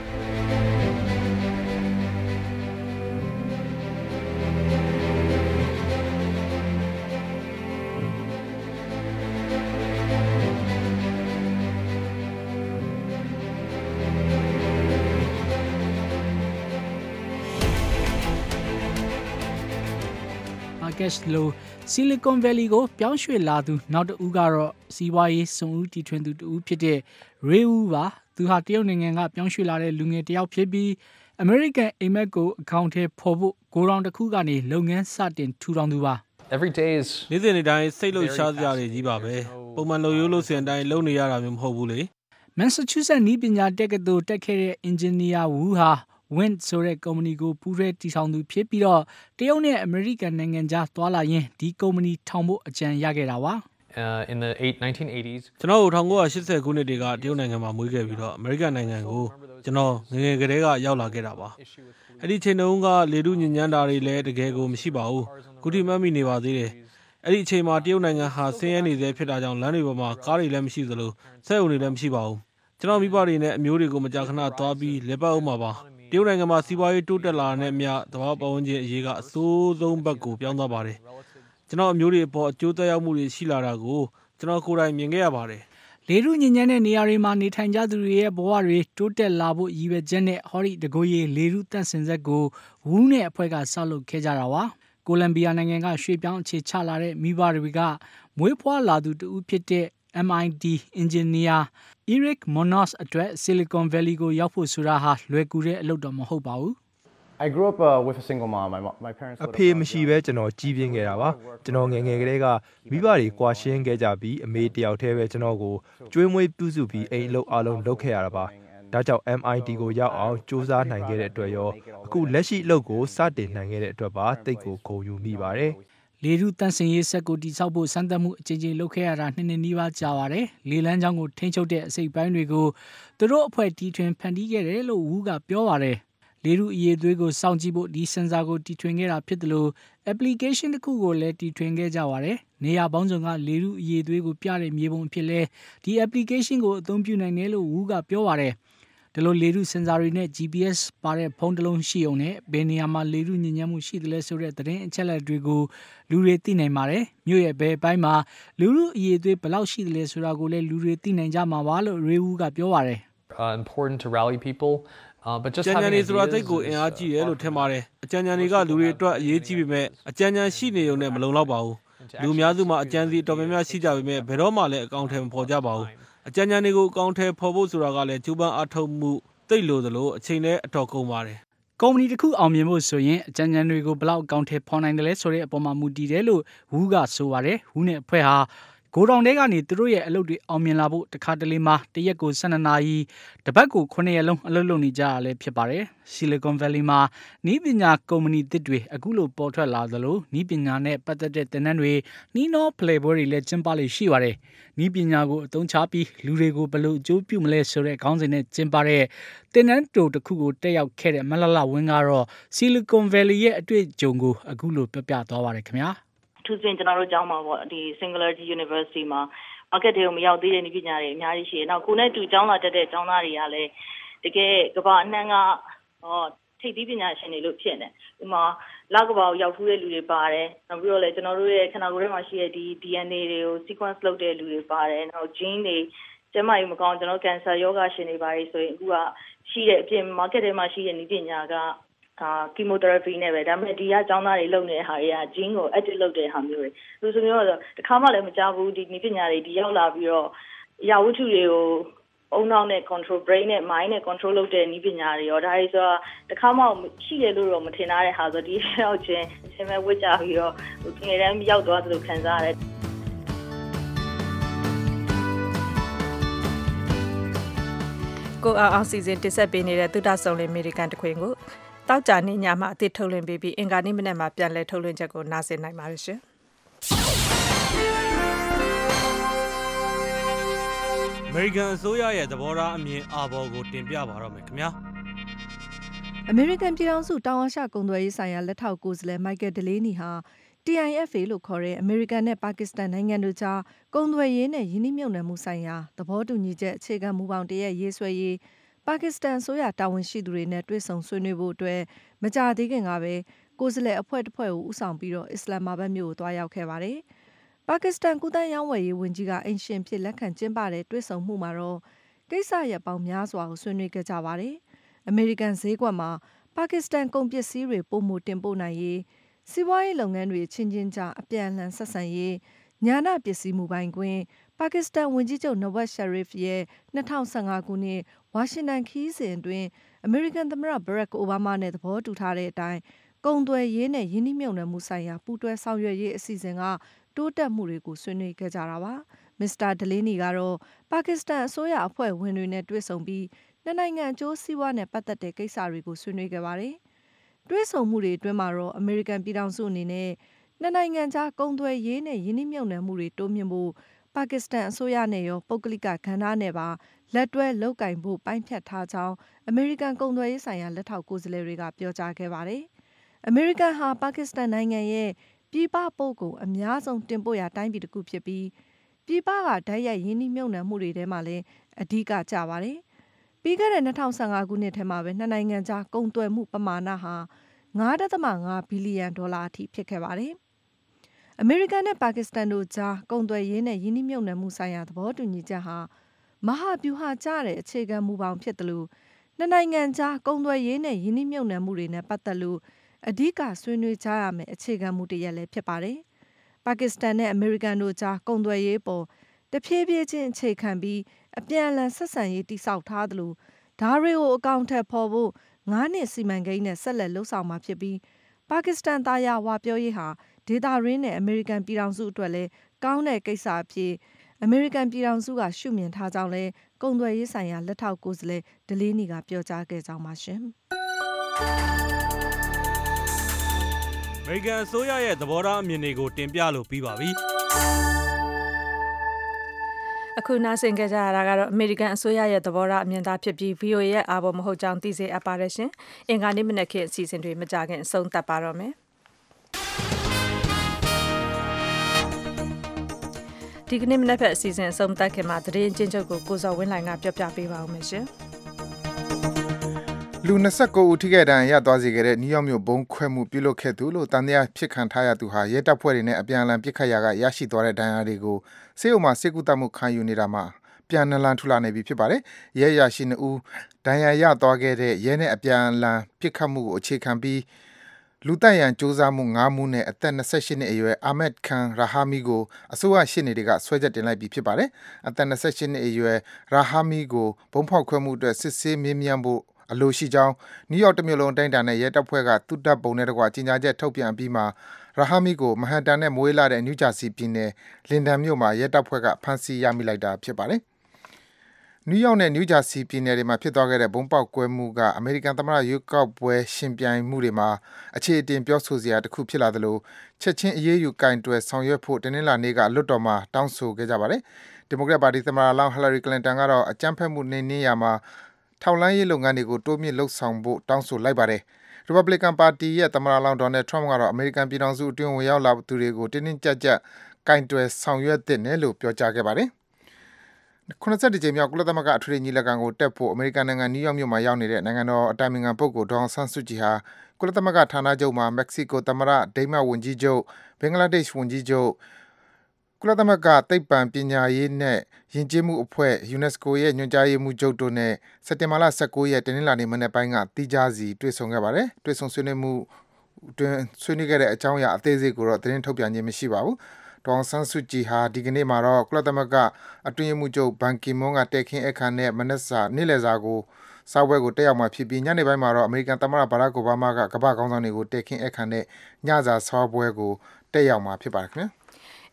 Speaker 4: လို့ Silicon Valley ကိုပြောင်းရွှေ့လာသူနောက်တစ်ဦးကတော့စီးပွားရေးစွန့်ဦးတီထွင်သူတစ်ဦးဖြစ်တဲ့ Ray Wu ပါသူဟာတရုတ်နိုင်ငံကပြောင်းရွှေ့လာတဲ့လူငယ်တစ်ယောက်ဖြစ်ပြီး American အိမ်မက်ကိုအကောင့်ထဲပေါ်ဖို့ဂိုဒေါင်တစ်ခုကနေလုပ်ငန်းစတင်ထူထောင်သူပါ
Speaker 9: Every day is နေ့စဉ်နေ့တိုင်းစိတ်လှုပ်ရှားစရာတွေကြီးပါပဲပုံမှန်လုပ်ရိုးလို့စင်တိုင်းလုပ်နေရတာမျိုးမဟုတ်ဘူးလေ
Speaker 4: Massachusetts နည်းပညာတက္ကသိုလ်တက်ခဲ့တဲ့ Engineer Wu ဟာWind ဆိုတဲ့ကုမ္ပဏီကိုပူးရဲတည်ထောင်သူဖြစ်ပြီးတော့တရုတ်နဲ့အမေရိကန်နိုင်ငံကြားသွားလာရင်းဒီကုမ္ပဏီထောင်ဖို့အကြံရခဲ့တာပါ
Speaker 22: in the 1980s
Speaker 9: ကျွန်တော်1980ခုနှစ်တွေကတရုတ်နိုင်ငံမှာမွေးခဲ့ပြီးတော့အမေရိကန်နိုင်ငံကိုကျွန်တော်ငယ်ငယ်ကတည်းကရောက်လာခဲ့တာပါအဲ့ဒီချိန်တုန်းကလေထုညဉ့်ညမ်းတာတွေလည်းတကယ်ကိုမရှိပါဘူးခုထိမှတ်မိနေပါသေးတယ်အဲ့ဒီအချိန်မှာတရုတ်နိုင်ငံဟာဆင်းရဲနေသေးဖြစ်တာကြောင့်လမ်းတွေပေါ်မှာကားတွေလည်းမရှိသလိုစက်အုံတွေလည်းမရှိပါဘူးကျွန်တော်မိဘတွေနဲ့အမျိုးတွေကိုမကြာခဏသွားပြီးလက်ပတ်အောင်ပါတရုတ်နိုင်ငံမှာစီးပွားရေးတိုးတက်လာတဲ့အမျှသဘာဝပတ်ဝန်းကျင်အရေးကအဆိုးဆုံးဘက်ကိုပြောင်းသွားပါတယ်ကျွန်တော်အမျိုးတွေအပေါ်အကျိုးသက်ရောက်မှုတွေရှိလာတာကိုကျွန်တော်ကိုယ်တိုင်မြင်ခဲ့ရပါတယ်
Speaker 4: လေထုညဉ့်ညမ်းတဲ့နေရာတွေမှာနေထိုင်ကြသူတွေရဲ့ဘဝတွေတိုးတက်လာဖို့ရည်ရွယ်ချက်နဲ့ဟော်ရီတကိုရီလေထုတန့်စင်ဆက်ကိုဝူးနဲ့အဖွဲ့ကဆောက်လုပ်ခဲ့ကြတာပါကိုလံဘီယာနိုင်ငံကရွှေ့ပြောင်းအခြေချလာတဲ့မိဘတွေကမွေးဖွားလာသူတူဖြစ်တဲ့ MIT engineer Eric Monos အတွက် Silicon Valley ကိုရောက်ဖို့ဆိုတာဟာလွယ်ကူတဲ့အလုပ်တော့မဟုတ်ပါဘူး
Speaker 8: I grew up with a single mom. My parents
Speaker 11: အဖေမရှိပဲကျွန်တော်ကြီးပြင်းခဲ့တာပါကျွန်တော်ငယ်ငယ်ကတည်းကမိဘတွေကွာရှင်းခဲ့ကြပြီးအမေတယောက်တည်းပဲကျွန်တော်ကိုကျွေးမွေးပြုစုပြီးအိမ်အလုပ်အလုံးလုပ်ခဲ့ရတာပါဒါကြောင့် MIT ကိုရောက်အောင်စူးစမ်းနိုင်ခဲ့တဲ့အတွက်ရောအခုလက်ရှိအလုပ်ကိုစတင်နိုင်ခဲ့တဲ့အတွက်ပါတိတ်ကိုဂုဏ်ယူမိပါတယ်
Speaker 4: လေထုတန့်စင်ရေးဆက်ကိုတိစောက်ဖို့စမ်းသပ်မှုအကြိမ်ကြိမ်လုပ်ခဲ့ရတာနှစ်နှစ်နီးပါးကြာပါတယ်။လေလန်းချောင်းကိုထိန်းချုပ်တဲ့အစိပ်ပိုင်းတွေကိုသူတို့အဖွဲ့တီထွင်ဖန်တီးခဲ့တယ်လို့ဝူကပြောပါတယ်။လေထုအရေးသွေးကိုစောင့်ကြည့်ဖို့ဒီစင်ဆာကိုတီထွင်ခဲ့တာဖြစ်တယ်လို့ application တစ်ခုကိုလည်းတီထွင်ခဲ့ကြပါတယ်။နေရာပေါင်းစုံကလေထုအရေးသွေးကိုပြတဲ့မြေပုံအဖြစ်လဲဒီ application ကိုအသုံးပြုနိုင်တယ်လို့ဝူကပြောပါတယ်။ဒီလိုလေထုစင်ဆာတွေနဲ့ GPS ပါတဲ့ဖုန်းတစ်လုံးရှိအောင်နဲ့ဘယ်နေရာမှာလေထုညဉ့်ညမ်းမှုရှိသလဲဆိုတဲ့သတင်းအချက်အလက်တွေကိုလူတွေသိနိုင်ပါတယ်မြို့ရဲ့ဘယ်ပိုင်းမှာလူထုအရေးအသွေးဘယ်လောက်ရှိသလဲဆိုတာကိုလည်းလူတွေသိနိုင်ကြမှာပါလို့ Ray Wu ကပြောပါတယ်
Speaker 22: important to rally people but just
Speaker 9: အကြံဉာဏ်တွေဆိုတာသိကိုအင်အားကြီးတယ်လို့ထင်ပါတယ်အကြံဉာဏ်တွေကလူတွေအတွက်အရေးကြီးပေမဲ့အကြံဉာဏ်ရှိနေုံနဲ့မလုံလောက်ပါဘူးလူအများစုမှာအကြံစီအတော်များများရှိကြပေမဲ့ဘယ်တော့မှလည်းအကောင့်ထဲမပေါ်ကြပါဘူးအကြံဉာဏ်တွေကိုအကောင့်ထဲပေါ်ဖို့ဆိုတာကလည်းကျူပန်းအထုတ်မှုသိလို့သလိုအချိန်နဲ့အတော်ကုန်ပါတယ်
Speaker 4: ကုမ္ပဏီတစ်ခုအောင်မြင်ဖို့ဆိုရင်အကြံဉာဏ်တွေကိုဘယ်လောက်အကောင့်ထဲပေါ်နိုင်တယ်လဲဆိုတဲ့အပေါ်မှာမူတည်တယ်လို့ဝူကဆိုပါတယ်ဝူနဲ့အဖွဲ့ဟာဂိုဒေါင်ထဲကနေသူတို့ရဲ့အလုပ်တွေအောင်မြင်လာဖို့တခါတလေမှာတရက်ကို12နာရီတပတ်ကို9ရက်လုံးအလုပ်လုပ်နေကြရလဲဖြစ်ပါတယ် Silicon Valley မှာနည်းပညာကုမ္ပဏီသစ်တွေအခုလိုပေါ်ထွက်လာသလိုနည်းပညာနဲ့ပတ်သက်တဲ့သင်တန်းတွေနှီးနှောဖလှယ်ပွဲတွေလည်းကျင်းပလေရှိပါတယ်နည်းပညာကိုအသုံးချပြီးလူတွေကိုဘယ်လိုအကျိုးပြုမလဲဆိုတဲ့ခေါင်းစဉ်နဲ့ကျင်းပတဲ့သင်တန်းတိုတစ်ခုကိုတက်ရောက်ခဲ့တဲ့မလလဝင်းကတော့ Silicon Valley ရဲ့အတွေ့အကြုံကိုအခုလိုပြပြသွားပါတယ်ခင်ဗျာ
Speaker 21: သူစဉ်ကျွန်တော်တို့ကျောင်းမှာပေါ့ဒီ Singularity University မှာ market တွေကိုမရောက်သေးတဲ့နည်းပညာတွေအများကြီးရှိတယ်။နောက်ကိုနဲ့တူကျောင်းလာတက်တဲ့ကျောင်းသားတွေကလည်းတကယ်ကမ္ဘာအနှံ့ကထိပ်သီးပညာရှင်တွေလို့ဖြစ်နေ။ဒီမှာလကမ္ဘာကိုရောက်ဖူးတဲ့လူတွေပါတယ်။နောက်ပြီးတော့လည်းကျွန်တော်တို့ရဲ့ခန္ဓာကိုယ်ထဲမှာရှိတဲ့ဒီ DNA တွေကို sequence လုပ်တဲ့လူတွေပါတယ်။နောက် gene တွေကျမကြီးမကောင်းကျွန်တော် cancer ယောဂရှင်တွေပါတယ်ဆိုရင်အခုကရှိတဲ့အပြင် market ထဲမှာရှိတဲ့နည်းပညာကchemotherapy နဲ့ပဲဒါပေမဲ့ဒီကကျောင်းသားတွေလုပ်နေတဲ့ဟာတွေက gene ကို edit လုပ်တဲ့ဟာမျိုးတွေလူဆိုမျိုးတော့တခါမှလည်းမကြားဘူးဒီနည်းပညာတွေဒီရောက်လာပြီးတော့အရာဝတ္ထုတွေကိုအုံနောက်နဲ့ control brain နဲ့ mind နဲ့ control လုပ်တဲ့နည်းပညာတွေရောဒါတွေဆိုတော့တခါမှရှိတယ်လို့တော့မထင်ထားတဲ့ဟာဆိုဒီရောက်ချင်းအချိန်မဲ့ဝစ်ကြပြီးတော့ငယ်တန်းရောက်သွားသလိုခံစားရတယ်
Speaker 2: ကိုအောင်စီစဉ်တင်ဆက်ပေးနေတဲ့သုတဆုံလင်အမေရိကန်တခွင်ကိုတောက်ကြနေညမှာအသစ်ထုတ်လွှင့်ပေးပြီးအင်္ဂါနေ့မနက်မှာပြန်လည်ထုတ်လွှင့်ချက်ကိုနားဆင်နိုင်ပါရရှင်
Speaker 9: အမေရိကန်အစိုးရရဲ့သဘောထားအမြင်အာဘော်ကိုတင်ပြပါတော့မယ်ခင်ဗျာ
Speaker 2: အမေရိကန်ပြည်ထောင်စုတောင်အာရှကုန်သွယ်ရေးဆိုင်ရာလက်ထောက်ကိုယ်စားလှယ်မိုက်ကယ်ဒလေးနီဟာ TIFA လို့ခေါ်တဲ့အမေရိကန်နဲ့ပါကစ္စတန်နိုင်ငံတို့ကြားကုန်သွယ်ရေးနဲ့ယင်းနှိမ့်မြုပ်နှံမှုဆိုင်ရာသဘောတူညီချက်အခြေခံမူဘောင်တရက်ရေးဆွဲရေးပါကစ္စတန်အစိုးရတာဝန်ရှိသူတွေနဲ့တွေ့ဆုံဆွေးနွေးဖို့အတွက်မကြာသေးခင်ကပဲကိုယ်စားလှယ်အဖွဲ့တစ်ဖွဲ့ကိုဦးဆောင်ပြီးတော့အစ္စလာမာဘတ်မြို့ကိုတွားရောက်ခဲ့ပါတယ်။ပါကစ္စတန်ကုသရောင်းဝယ်ရေးဝန်ကြီးကအင်ရှင်ဖြစ်လက်ခံကျင်းပတဲ့တွေ့ဆုံမှုမှာတော့ကိစ္စရပ်ပေါင်းများစွာကိုဆွေးနွေးခဲ့ကြပါတယ်။အမေရိကန်ဈေးကွက်မှာပါကစ္စတန်ကုန်ပစ္စည်းတွေပိုမိုတင်ပို့နိုင်ရေးစီးပွားရေးလုပ်ငန်းတွေချင်းချင်းကြားအပြန်အလှန်ဆက်ဆံရေးညာနာပစ္စည်းမှုပိုင်းခွင်ပါကစ္စတန်ဝန်ကြီးချုပ်နဝက်ရှာရစ်ရဲ့2015ခုနှစ်ဝါရှင်တန်ခီးစဉ်အတွင်းအမေရိကန်သမ္မတဘရက်အိုဘားမားနဲ့သဘောတူထားတဲ့အတိုင်းကုန်သွယ်ရေးနဲ့ယင်းနှိမ့်မြုပ်နှံမှုဆိုင်ရာပူးတွဲဆောင်ရွက်ရေးအစီအစဉ်ကတိုးတက်မှုတွေကိုဆွေးနွေးခဲ့ကြတာပါ။မစ္စတာဒလေးနီကတော့ပါကစ္စတန်အစိုးရအဖွဲ့ဝင်တွေနဲ့တွေ့ဆုံပြီးနှစ်နိုင်ငံအကျိုးစီးပွားနဲ့ပတ်သက်တဲ့ကိစ္စတွေကိုဆွေးနွေးခဲ့ပါတယ်။တွေ့ဆုံမှုတွေအတွင်းမှာတော့အမေရိကန်ပြည်ထောင်စုအနေနဲ့နှစ်နိုင်ငံကြားကုန်သွယ်ရေးနဲ့ယင်းနှိမ့်မြုပ်နှံမှုတွေတိုးမြှင့်ဖို့ပါကစ္စတန်အစိုးရနဲ့ရောပုဂ္ဂလိကကဏ္ဍနဲ့ပါလက်တွဲလုပ်ကိုင်ဖို့ပိုင်းဖြတ်ထားကြောင်းအမေရိကန်ကုန်သွယ်ရေးဆိုင်ရာလက်ထောက်ကိုယ်စားလှယ်တွေကပြောကြားခဲ့ပါတယ်။အမေရိကန်ဟာပါကစ္စတန်နိုင်ငံရဲ့ပြည်ပပို့ကုန်အများဆုံးတင်ပို့ရာတိုင်းပြည်တစ်ခုဖြစ်ပြီးပြည်ပကဓာတ်ရိုက်ယင်းနှိမ့်မြုပ်နှံမှုတွေထဲမှာလည်းအဓိကကျပါတယ်။ပြီးခဲ့တဲ့2015ခုနှစ်ထဲမှာပဲနှစ်နိုင်ငံကြားကုန်သွယ်မှုပမာဏဟာ9.5 ဘီလီယံဒေါ်လာအထိဖြစ်ခဲ့ပါတယ်။အမေရိကန်နဲ့ပါကစ္စတန်တို့ကြားကုန်သွယ်ရေးနဲ့ယင်းနှိမ့်မြုပ်နှံမှုဆိုင်ရာသဘောတူညီချက်ဟာမဟာဗျူဟာကျတဲ့အခြေခံမူပေါင်းဖြစ်တယ်လို့နှစ်နိုင်ငံကြားကုန်သွယ်ရေးနဲ့ယင်းနှိမ့်မြုပ်နှံမှုတွေနဲ့ပတ်သက်လို့အဓိကဆွေးနွေးကြရမယ့်အခြေခံမူတစ်ရပ်လည်းဖြစ်ပါတယ်။ပါကစ္စတန်နဲ့အမေရိကန်တို့ကြားကုန်သွယ်ရေးပေါ်တဖြည်းဖြည်းချင်းအခြေခံပြီးအပြန်အလှန်ဆက်ဆံရေးတိစောက်ထားသလိုဒါတွေကိုအကောင့်ထက်ဖော်ဖို့9 နှစ်စီမံကိန်းနဲ့ဆက်လက်လှုပ်ဆောင်မှာဖြစ်ပြီးပါကစ္စတန်သားယာဝါပြောရေးဟာဒေသရင်းနဲ့အမေရိကန်ပြည်ထောင်စုအတွက်လည်းကောင်းတဲ့ကိစ္စအဖြစ်အမေရိကန်ပြည်ထောင်စုကရှုမြင်ထားကြောင်းလည်းကုန်သွယ်ရေးဆိုင်ရာလက်ထောက်ကိုယ်စားလှယ်ဒလေးနီကပြောကြားခဲ့ကြောင်းပါရှင်။
Speaker 9: အမေရိကန်အစိုးရရဲ့သဘောထားအမြင်တွေကိုတင်ပြလို့ပြီးပါပြီ။
Speaker 2: အခုနားဆင်ကြရတာကတော့အမေရိကန်အစိုးရရဲ့သဘောထားအမြင်သာဖြစ်ပြီး VOA ရဲ့အားပေါ်မဟုတ်ကြောင်းသိစေအပ်ပါတယ်ရှင်။အင်္ဂါနေ့မနက်ခင်းအစီအစဉ်တွေမကြခင်အဆုံးသတ်ပါတော့မယ်။ဒီကနေ့မနက်ဖက်အစီအစဉ်အဆုံးသတ်ခင်မှာသတင်းချင်းချုပ်ကိုကိုစော်ဝင်းလှိုင်ကပြောပြပေးပါဦးမယ်ရှင်။
Speaker 3: လူ29ဦးထိခိုက်ဒဏ်ရာရသွားစေခဲ့တဲ့နယူးယောက်မြို့ဘုံခွဲမှုပြုလုပ်ခဲ့သူလို့တန်တရားဖြစ်ခံထားရသူဟာရဲတပ်ဖွဲ့တွေနဲ့အပြန်အလှန်ပစ်ခတ်ရာကရရှိသွားတဲ့ဒဏ်ရာတွေကိုဆေးရုံမှာဆေးကုသမှုခံယူနေတာမှာပြန်နလန်ထူလာနေပြီဖြစ်ပါတယ်။ရဲရရှိ2ဦးဒဏ်ရာရသွားခဲ့တဲ့ရဲနဲ့အပြန်အလှန်ပစ်ခတ်မှုကိုအခြေခံပြီးလူတိုက်ရန်စ조사မှု9မှုနဲ့အသက်28နှစ်အရွယ်အာမက်ခန်ရာဟာမီကိုအစိုးရရှေ့နေတွေကဆွဲချက်တင်လိုက်ပြီးဖြစ်ပါတယ်။အသက်28နှစ်အရွယ်ရာဟာမီကိုဘုံဖောက်ခွဲမှုအတွက်စစ်ဆေးမေးမြန်းဖို့အလိုရှိကြောင်းနယူးယောက်တမြို့လုံးတိုင်းတာနဲ့ရဲတပ်ဖွဲ့ကသူ့တပ်ပုံနဲ့တကွာကြီးညာချက်ထုတ်ပြန်ပြီးမှရာဟာမီကိုမဟန်တန်နဲ့မွေးလာတဲ့နယူးဂျာစီပြည်နယ်လင်ဒန်မြို့မှာရဲတပ်ဖွဲ့ကဖမ်းဆီးရမိလိုက်တာဖြစ်ပါတယ်။နယူးယောက်နဲ့နယူးဂျာစီပြည်နယ်တွေမှာဖြစ်သွားခဲ့တဲ့ဘုံပေါက်ကွဲမှုကအမေရိကန်သမ္မတရွေးကောက်ပွဲရှင်ပြိုင်မှုတွေမှာအခြေအတင်ပြောဆိုစရာတစ်ခုဖြစ်လာသလိုချက်ချင်းအရေးယူကင်တွယ်ဆောင်ရွက်ဖို့တနင်္လာနေ့ကလွှတ်တော်မှာတောင်းဆိုခဲ့ကြပါတယ်။ဒီမိုကရက်ပါတီသမ္မတလောင်းဟီလာရီကလင်တန်ကတော့အကြမ်းဖက်မှုနှိမ်နင်းရာမှာထောက်လှမ်းရေးလုပ်ငန်းတွေကိုတိုးမြင့်လှုပ်ဆောင်ဖို့တောင်းဆိုလိုက်ပါတယ်။ Republican ပါတီရဲ့သမ္မတလောင်း Donald Trump ကတော့အမေရိကန်ပြည်ထောင်စုအတွင်းဝင်ရောက်လာသူတွေကိုတင်းတင်းကြပ်ကြပ်ကင်တွယ်ဆောင်ရွက်သင့်တယ်လို့ပြောကြားခဲ့ပါတယ်။81ကြိမ်မြောက်ကုလသမဂ္ဂအထွေထွေညီလာခံကိုတက်ဖို့အမေရိကန်နိုင်ငံနယူးယောက်မြို့မှာရောက်နေတဲ့နိုင်ငံတော်အတိုင်ပင်ခံပုဂ္ဂိုလ်ဒေါအောင်ဆန်းစုကြည်ဟာကုလသမဂ္ဂဌာနချုပ်မှာမက္ကဆီကိုသမ္မတဒိန်းမတ်ဝန်ကြီးချုပ်ဘင်္ဂလားဒေ့ရှ်ဝန်ကြီးချုပ်ကုလသမဂ္ဂသိပ္ပံပညာရေးနဲ့ယဉ်ကျေးမှုအဖွဲ့ UNESCO ရဲ့ညွှန်ကြားရေးမှူးချုပ်တို့နဲ့စက်တင်ဘာလ19ရက်တနင်္လာနေ့မနေ့ပိုင်းကတိကျစီတွေ့ဆုံခဲ့ပါတယ်။တွေ့ဆုံဆွေးနွေးမှုတွင်ဆွေးနွေးခဲ့တဲ့အကြောင်းအရာအသေးစိတ်ကိုတော့သတင်းထုတ်ပြန်ခြင်းမရှိပါဘူး။ဒေါအောင်ဆန်းစုကြည်ဟာဒီကနေ့မှာတော့ကုလသမဂ္ဂအတွင်းရေးမှူးချုပ်ဘန်ကီမွန်းကတက်ခင်းအခမ်းနဲ့မနက်စာနေ့လယ်စာကိုစားပွဲကိုတက်ရောက်မှာဖြစ်ပြီးညနေပိုင်းမှာတော့အမေရိကန်သမ္မတဘာရက်အိုဘားမားကကမ္ဘာ့ခေါင်းဆောင်တွေကိုတက်ခင်းအခမ်းနဲ့ညစာစားပွဲကိုတက်ရောက်မှာဖြစ်ပါတယ်ခင်ဗျာ။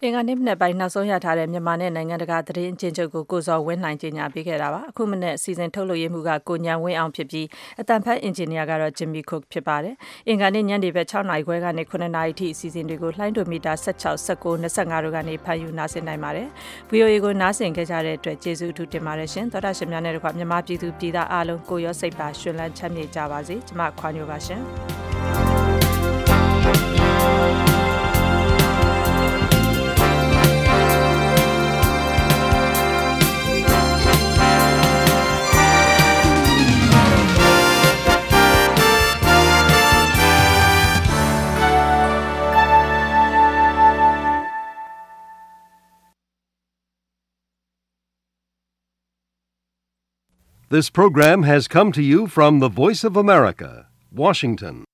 Speaker 2: အင်္ဂါနေ့မနေ့ပိုင်းနောက်ဆုံးရထားတဲ့မြန်မာနဲ့နိုင်ငံတကာသတင်းအကျဉ်းချုပ်ကိုကိုစော်ဝင်းလှိုင်ကြီးညာပေးခဲ့တာပါအခုမနေ့စီစဉ်ထုတ်လွှင့်ရေးမှုကကိုညံဝင်းအောင်ဖြစ်ပြီးအတန်ဖက်အင်ဂျင်နီယာကတော့ Jimmy Cook ဖြစ်ပါတယ်အင်္ဂါနေ့ညနေဘက်6နာရီခွဲကနေ9နာရီထိအစီအစဉ်တွေကိုလှိုင်းဒိုမီတာ16 19 25တို့ကနေဖန်ယူနားဆင်နိုင်ပါတယ် VOA ကိုနားဆင်ခဲ့ကြတဲ့အတွက်ကျေးဇူးအထူးတင်ပါတယ်ရှင်သောတာရှင်များနဲ့တကွမြန်မာပြည်သူပြည်သားအားလုံးကိုရောစိတ်ပါရှင်လန်းချမ်းမြေ့ကြပါစေကျွန်မခွာညိုပါရှင်
Speaker 12: This program has come to you from the Voice of America, Washington.